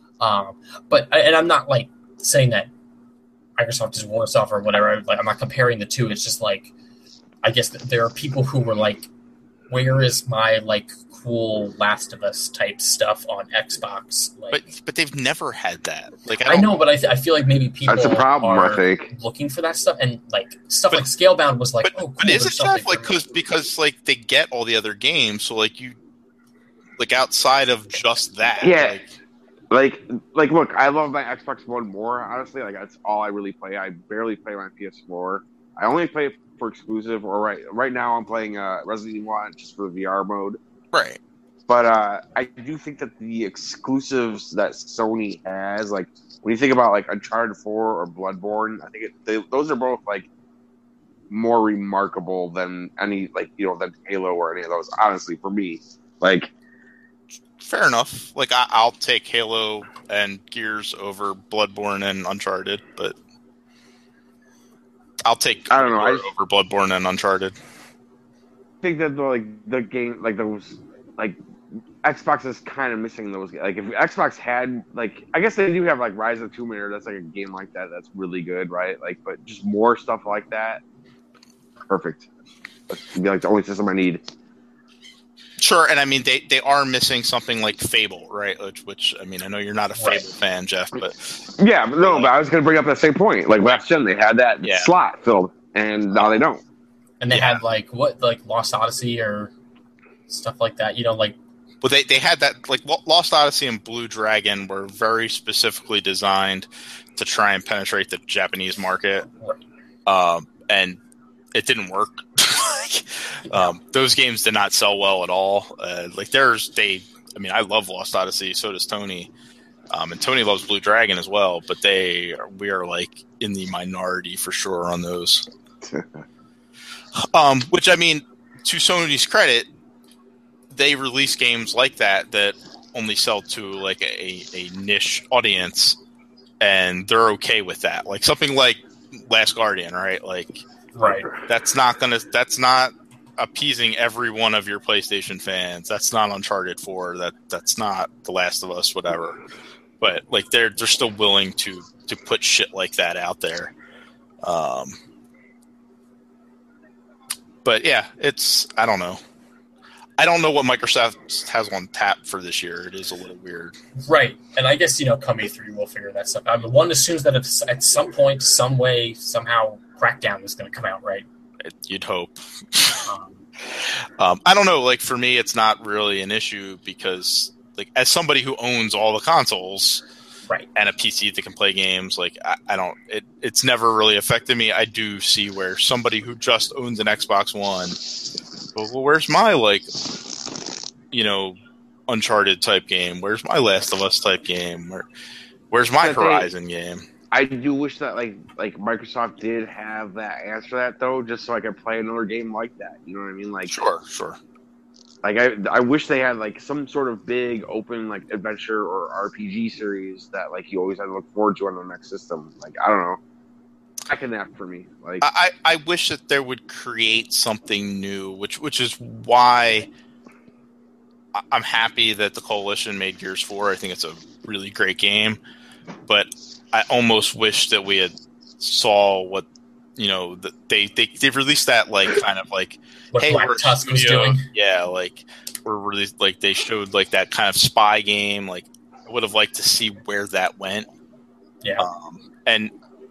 But I'm not, like, saying that Microsoft is worse off or whatever. Like, I'm not comparing the two. It's just, like, I guess there are people who were like, where is my, like, cool Last of Us type stuff on Xbox? Like, but they've never had that. Like, I know, but I feel like maybe people that's a problem, are I think, looking for that stuff, and, like, stuff like Scalebound was like, cool. But is it tough? Like, because like they get all the other games, so like you, like, outside of just that, Like, look, I love my Xbox One more, honestly. Like, that's all I really play. I barely play my PS4. I only play it for exclusive, or right now I'm playing Resident Evil just for the VR mode. Right. But I do think that the exclusives that Sony has, like, when you think about, like, Uncharted 4 or Bloodborne, I think those are both, like, more remarkable than any, like, than Halo or any of those, honestly, for me. Like, fair enough. Like, I'll take Halo and Gears over Bloodborne and Uncharted, but I'll take over Bloodborne and Uncharted. I think that the game, like, those, like, Xbox is kind of missing those. Like if Xbox had like, I guess they do have like Rise of the Tomb Raider. That's like a game like that. That's really good, right? Like, but just more stuff like that. Perfect. That'd be like the only system I need. Sure, and I mean they are missing something like Fable, right? Which I mean I know you're not a Fable fan, Jeff, but yeah, but no, but I was going to bring up that same point. Like last gen, they had that slot filled, and now they don't. And they had like Lost Odyssey or stuff like that. You know, like. Well, they had that like Lost Odyssey and Blue Dragon were very specifically designed to try and penetrate the Japanese market, and it didn't work. Those games did not sell well at all. I mean, I love Lost Odyssey, so does Tony, and Tony loves Blue Dragon as well. But we are like in the minority for sure on those. Which I mean, to Sony's credit, they release games like that only sell to like a niche audience, and they're okay with that. Like something like Last Guardian, right? Like. Right. That's not appeasing every one of your PlayStation fans. That's not Uncharted 4. That's not The Last of Us, whatever. But like they're still willing to put shit like that out there. But yeah, I don't know. I don't know what Microsoft has on tap for this year. It is a little weird. Right. And I guess, come E3, we'll figure that stuff out. I mean, one assumes that if at some point, some way, somehow, Crackdown is going to come out, right? You'd hope. I don't know. Like, for me, it's not really an issue because, like, as somebody who owns all the consoles and a PC that can play games, like, I don't – it's never really affected me. I do see where somebody who just owns an Xbox One – well, where's my, like, Uncharted type game? Where's my Last of Us type game? Where's my Horizon game? I do wish that, like Microsoft did have that answer to that, though, just so I could play another game like that. You know what I mean? Like, sure. Like, I wish they had, like, some sort of big, open, like, adventure or RPG series that, like, you always had to look forward to on the next system. Like, I don't know. Back in that for me. Like I wish that there would create something new, which is why I'm happy that the Coalition made Gears 4. I think it's a really great game, but I almost wish that we had saw what they released that like kind of like what Black Tusk was doing. Yeah, like we're really like they showed like that kind of spy game. Like I would have liked to see where that went. Yeah, and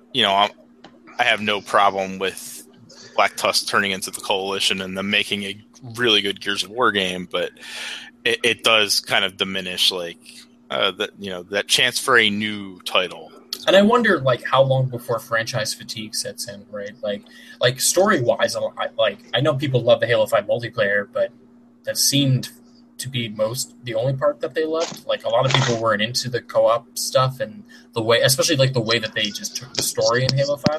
I have no problem with Black Tusk turning into the Coalition and them making a really good Gears of War game, but it does kind of diminish like that chance for a new title. And I wonder like how long before franchise fatigue sets in, right? Like story wise, I know people love the Halo 5 multiplayer, but that seemed to be the only part that they loved. Like a lot of people weren't into the co-op stuff and the way, especially like the way that they just took the story in Halo 5.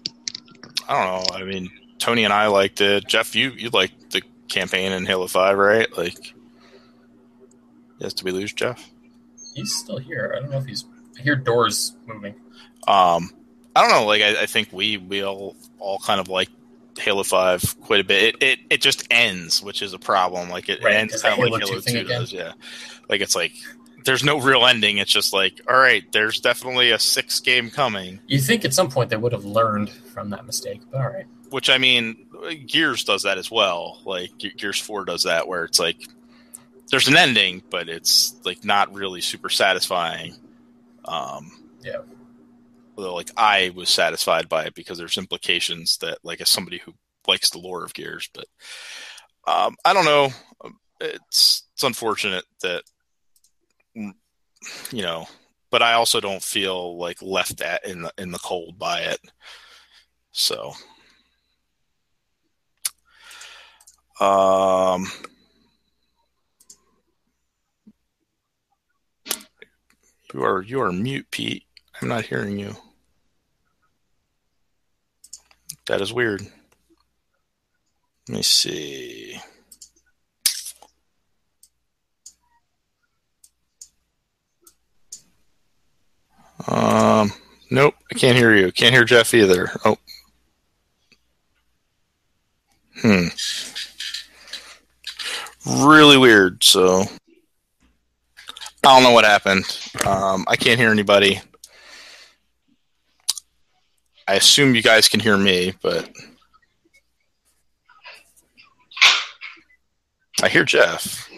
I don't know. I mean, Tony and I liked it. Jeff, you liked the campaign in Halo 5, right? Like, yes, did we lose Jeff? He's still here. I don't know if I hear doors moving. I don't know. Like, I think we all kind of like Halo 5 quite a bit. It just ends, which is a problem. Like it ends kind of like Halo 2 does. Yeah, like it's like there's no real ending. It's just like, all right, there's definitely a 6th game coming. You think at some point they would have learned from that mistake, but all right. Which I mean, Gears does that as well. Like Gears 4 does that, where it's like there's an ending, but it's like not really super satisfying. Yeah. Although, like, I was satisfied by it because there's implications that, like, as somebody who likes the lore of Gears, but I don't know. It's unfortunate that, but I also don't feel like left in the cold by it. So, you are mute, Pete. I'm not hearing you. That is weird. Let me see. Nope, I can't hear you. Can't hear Jeff either. Oh. Really weird, so don't know what happened. I can't hear anybody. I assume you guys can hear me, but I hear Jeff.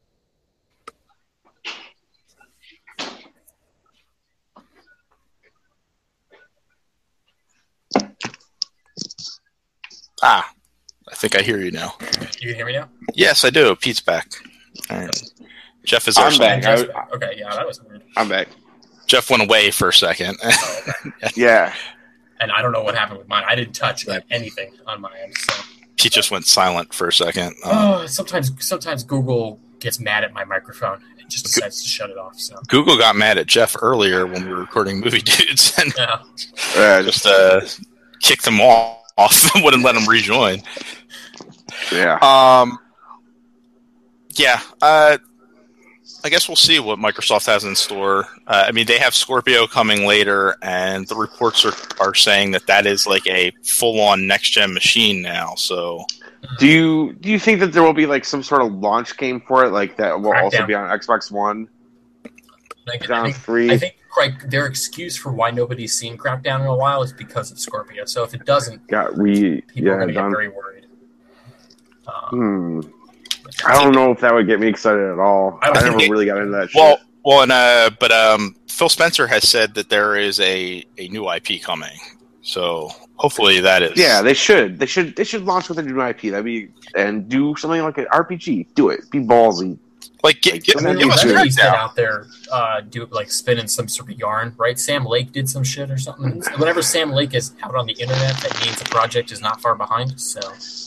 I think I hear you now. You can hear me now? Yes, I do. Pete's back. All right. Jeff is there. I'm back. Okay, yeah, that was weird. I'm back. Jeff went away for a second. Oh, okay. Yeah. And I don't know what happened with mine. I didn't touch anything on my end. So. Pete just went silent for a second. Sometimes Google gets mad at my microphone and just decides to shut it off. So Google got mad at Jeff earlier when we were recording Movie Dudes and just kicked him off and wouldn't let him rejoin. Yeah. I guess we'll see what Microsoft has in store. I mean, they have Scorpio coming later, and the reports are saying that is like a full-on next-gen machine now. So, do you think that there will be like some sort of launch game for it, like that will also be on Xbox One? I think their excuse for why nobody's seen Crackdown in a while is because of Scorpio. So if it doesn't, people are going to get very worried. I don't know if that would get me excited at all. I never really got into that shit. But Phil Spencer has said that there is a new IP coming. So hopefully that is. Yeah, they should. They should launch with a new IP. And do something like an RPG. Do it. Be ballsy. Like give us Crackdown out there. Do like spinning some sort of yarn, right? Sam Lake did some shit or something. Whenever Sam Lake is out on the internet, that means the project is not far behind. So.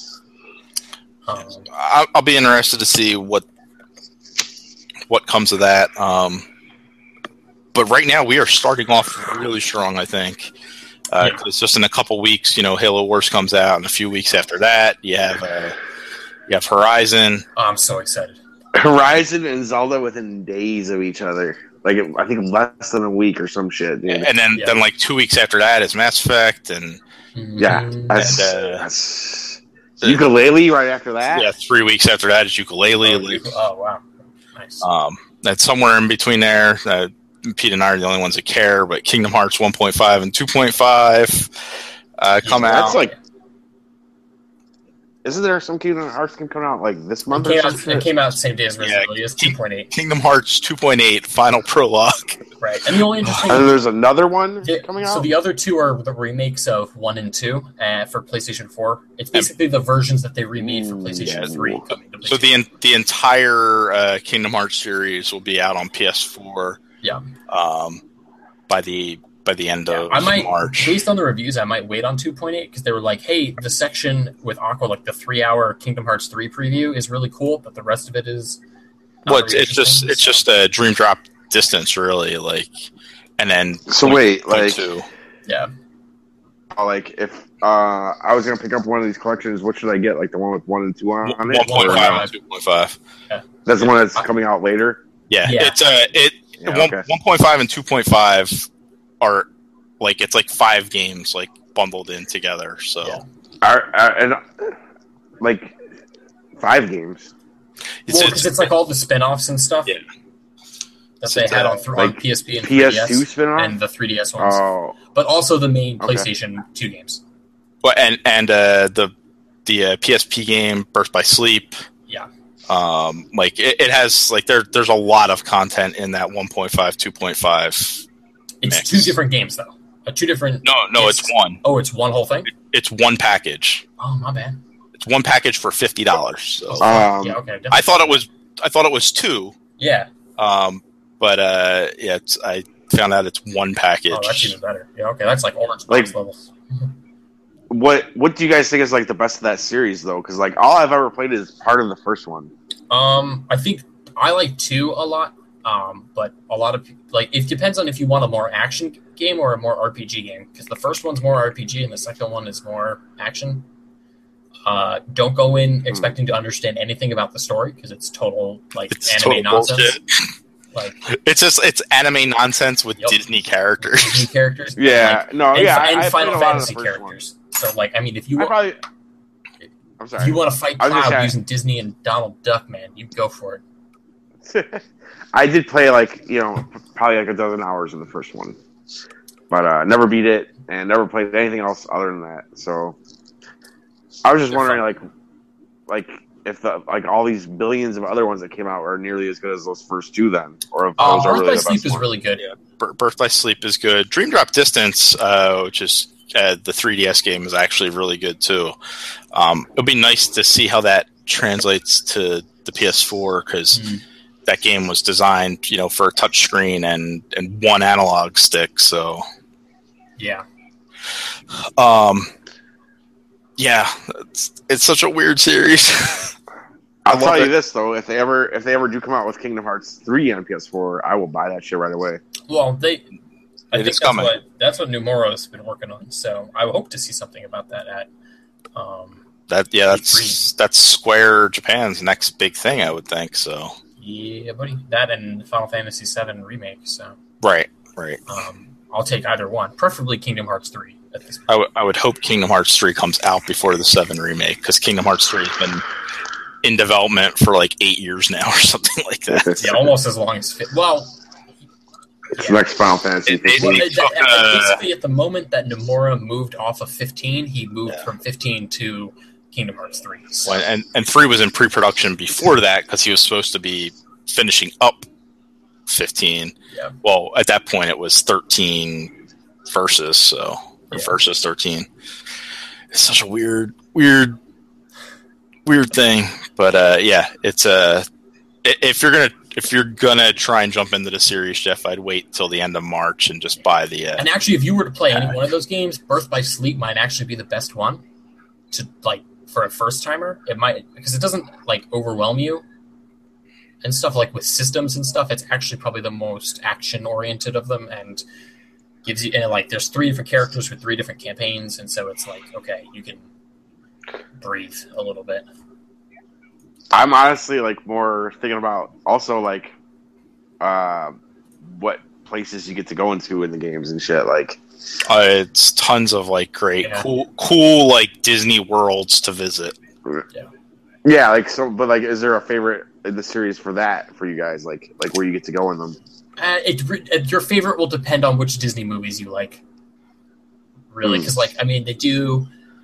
I'll be interested to see what comes of that. But right now we are starting off really strong, I think. It's just in a couple weeks, Halo Wars comes out, and a few weeks after that, you have Horizon. Oh, I'm so excited. Horizon and Zelda within days of each other. Like I think less than a week or some shit. Dude. And then like 2 weeks after that is Mass Effect, and that's Yooka-Laylee right after that? Yeah, 3 weeks after that is Yooka-Laylee. Oh, wow. Nice. That's somewhere in between there. Pete and I are the only ones that care, but Kingdom Hearts 1.5 and 2.5 come out. That's like... Isn't there some Kingdom Hearts game coming out like this month or something? It came out the same day as Resident Evil. It's 2.8. Kingdom Hearts 2.8 Final Prologue. Right. And the only interesting... And there's another one coming out? So the other two are the remakes of 1 and 2 for PlayStation 4. It's basically the versions that they remade for PlayStation 3. So the entire Kingdom Hearts series will be out on PS4 by the end of March. Based on the reviews, I might wait on 2.8 because they were like, hey, the section with Aqua, like the 3-hour Kingdom Hearts 3 preview is really cool, but the rest of it is it's just a dream drop distance, really, like, and then wait, like, like if I was gonna pick up one of these collections, what should I get? Like the one with 1 and 2 on it? 1.5 and 2.5. Yeah. That's the one that's coming out later. It's 1.5 and 2.5 are like, it's like 5 games like bundled in together. So and like 5 games. Because it's like all the spin-offs and stuff. Yeah. That they had on PSP and PS2 3DS spin-off? and the 3DS ones. Oh. But also the main PlayStation 2 games. Well, and the PSP game Birth by Sleep. Yeah. Like it has like there's a lot of content in that 1.5 2.5. It's mix. 2 different games though. 2 different. No, it's one. Oh, it's one whole thing. It's one package. Oh, my bad. It's one package for $50. So. Yeah, okay. I thought it was 2. Yeah. But I found out it's one package. Oh, that's even better. Yeah, okay, that's like Orange Box levels. What do you guys think is like the best of that series though? Because like all I've ever played is part of the first one. I think I like 2 a lot. But a lot of like it depends on if you want a more action game or a more RPG game. Because the first one's more RPG and the second one is more action. Don't go in expecting to understand anything about the story because it's total like anime nonsense. Like it's anime nonsense with Disney characters. Disney characters. And Final Fantasy characters. So like I mean if you I'm sorry. If you want to fight Cloud using Disney and Donald Duck, man, you go for it. I did play probably like a dozen hours of the first one, but never beat it and never played anything else other than that. So I was just wondering, like if all these billions of other ones that came out are nearly as good as those first two, then, or if those are Birth really by the Sleep best is one. really good. Yeah, Birth by Sleep is good. Dream Drop Distance, which is the 3DS game, is actually really good too. It'll be nice to see how that translates to the PS4 because that game was designed, for a touch screen and one analog stick. So yeah, it's such a weird series. I'll tell you this though: if they ever do come out with Kingdom Hearts 3 on PS4, I will buy that shit right away. Well, I think coming. That's what Nomura's been working on. So I hope to see something about that at. That's Square Japan's next big thing, I would think. So yeah, buddy, that and Final Fantasy VII remake. So right. I'll take either one, preferably Kingdom Hearts 3 at this point. I would hope Kingdom Hearts 3 comes out before the 7 remake because Kingdom Hearts 3 has been in development for like 8 years now or something like that. Yeah, almost as long as it's the next Final Fantasy 15. Basically, at the moment that Nomura moved off of 15, he moved from 15 to Kingdom Hearts 3. So. Well, and 3 was in pre-production before that because he was supposed to be finishing up 15. Yeah. Well, at that point, it was 13 versus, versus 13. It's such a weird thing, but it's if you're gonna try and jump into the series, Jeff, I'd wait till the end of March and just buy the. And actually, if you were to play any one of those games, Birth by Sleep might actually be the best one to for a first timer. It might because it doesn't overwhelm you and stuff with systems and stuff. It's actually probably the most action oriented of them and gives you there's 3 different characters with 3 different campaigns, and so it's okay, you can breathe a little bit. I'm honestly more thinking about also what places you get to go into in the games and shit. It's tons of great, cool Disney worlds to visit. Yeah, is there a favorite in the series for that for you guys? Like where you get to go in them? Your favorite will depend on which Disney movies you like. Really, because they do,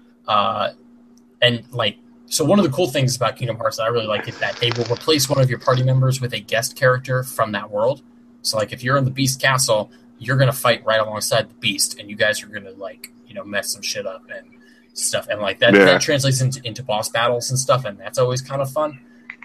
So one of the cool things about Kingdom Hearts that I really like is that they will replace one of your party members with a guest character from that world. So if you're in the Beast Castle, you're going to fight right alongside the Beast, and you guys are going to mess some shit up and stuff. And that translates into boss battles and stuff, and that's always kind of fun.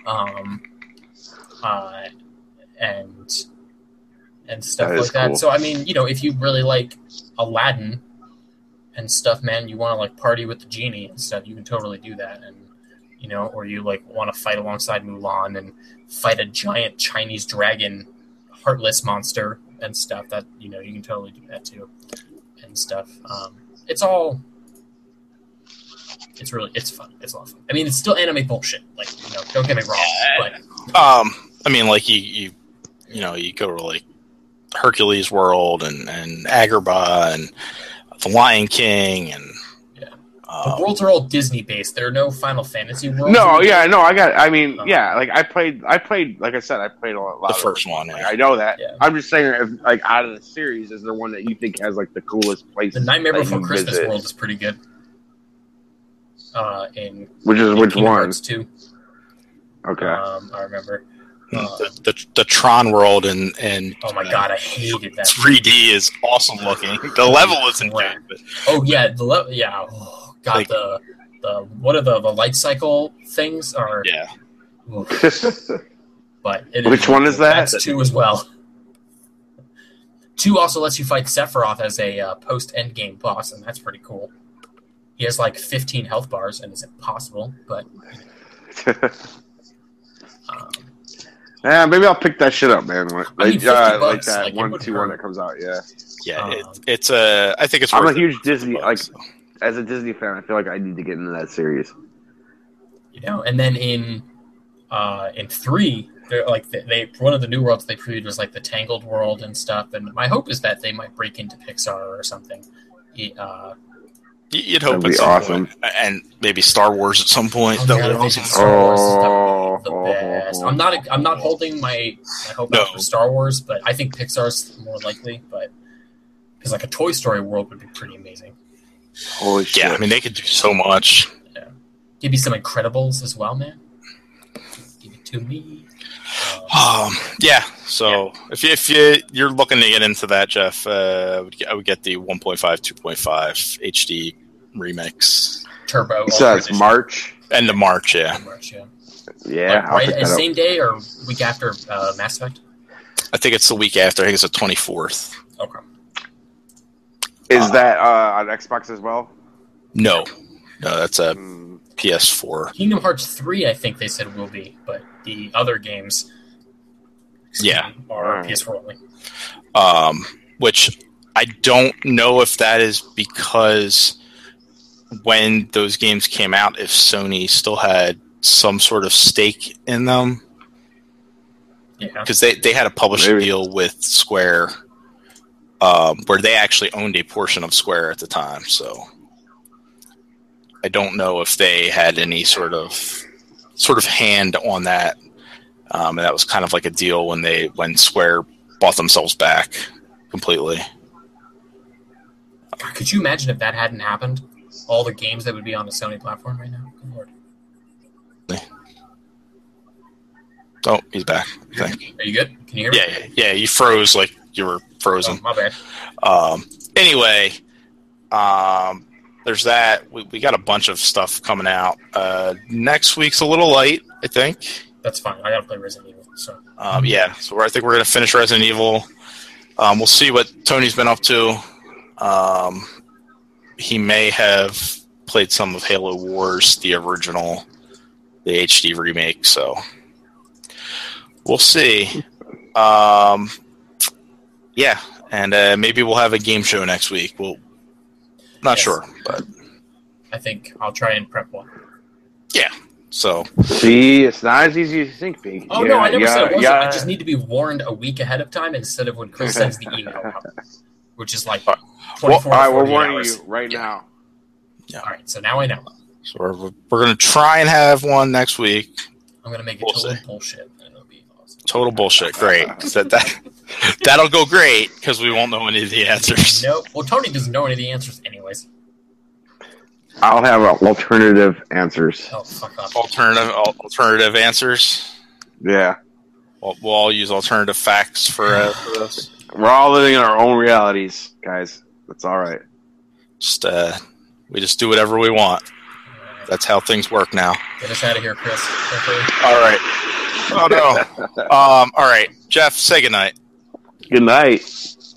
And stuff like that. Cool. So if you really like Aladdin and stuff, man, you want to party with the genie and stuff, you can totally do that. And or you want to fight alongside Mulan and fight a giant Chinese dragon, heartless monster and stuff. That you can totally do that too, and stuff. It's fun. It's a lot of fun. It's still anime bullshit. Don't get me wrong. But you go to Hercules World and Agrabah and the Lion King and. The worlds are all Disney based. There are no Final Fantasy worlds. No, yeah, no, I got it. I played. Like I said, I played a lot. The first one, yeah. I know that. Yeah. I'm just saying, out of the series, is there one that you think has the coolest place? The Nightmare Before Christmas world is pretty good. Which one? Hearts 2. Okay. I remember. The Tron world and oh my god, I hated that. 3D is awesome looking. The level isn't great. Oh yeah, the level. Yeah. Oh, God, the what are the light cycle things are? Yeah. But which one is that? That's 2 as well. 2 also lets you fight Sephiroth as a post-endgame boss, and that's pretty cool. He has 15 health bars, and it's impossible, but... yeah, maybe I'll pick that shit up, man. $50, that 1-2-1 that comes out, yeah. Yeah, it's I think it's. I'm a huge Disney as a Disney fan. I feel like I need to get into that series. And then in 3, they're they one of the new worlds they previewed was the Tangled world and stuff. And my hope is that they might break into Pixar or something. You'd hope that'd be awesome, and maybe Star Wars at some point. Oh, the best. I'm not holding my hope out for Star Wars, but I think Pixar's more likely. But because like a Toy Story world would be pretty amazing. Holy shit! Yeah, I mean they could do so much. Yeah. Give you some Incredibles as well, man. Give it to me. Yeah. So if you're looking to get into that, Jeff, I would get the 1.5, 2.5 HD remix. Turbo. It says March. End of March, yeah. Yeah. Like, right, same day or week after Mass Effect? I think it's the week after. I think it's the 24th. Okay. Is that on Xbox as well? No, that's a PS4. Kingdom Hearts 3, I think they said will be, but the other games, are PS4 only. Which I don't know if that is because when those games came out, if Sony still had some sort of stake in them. Yeah, because they had a publishing deal with Square, where they actually owned a portion of Square at the time. So I don't know if they had any sort of hand on that. And that was kind of like a deal when Square bought themselves back completely. God, could you imagine if that hadn't happened? All the games that would be on the Sony platform right now. Good Lord. Oh, he's back. I think. Are you good? Can you hear me? Yeah. You froze like you were frozen. Oh, my bad. Anyway, there's that. We got a bunch of stuff coming out. Next week's a little light, I think. That's fine. I gotta play Resident Evil. So yeah. So I think we're gonna finish Resident Evil. We'll see what Tony's been up to. He may have played some of Halo Wars, the original, the HD remake. So we'll see. Yeah, and maybe we'll have a game show next week. Not sure, but I think I'll try and prep one. Yeah. So see, it's not as easy as you think, Pete. Oh no, I never said it wasn't. I just need to be warned a week ahead of time instead of when Chris sends the email out, which is like 24 all right, we're 48 warning hours. you right now. Yeah. All right, so now I know. So we're going to try and have one next week. I'm going to make it total bullshit. And it'll be awesome. Total bullshit. Great. That'll go great because we won't know any of the answers. Nope. Well, Tony doesn't know any of the answers anyways. I'll have alternative answers. Oh, fuck off. Alternative answers? Yeah. We'll all use alternative facts for this. We're all living in our own realities, guys. That's all right. We just do whatever we want. That's how things work now. Get us out of here, Chris. All right. Oh, no. All right. Jeff, say goodnight. Good night.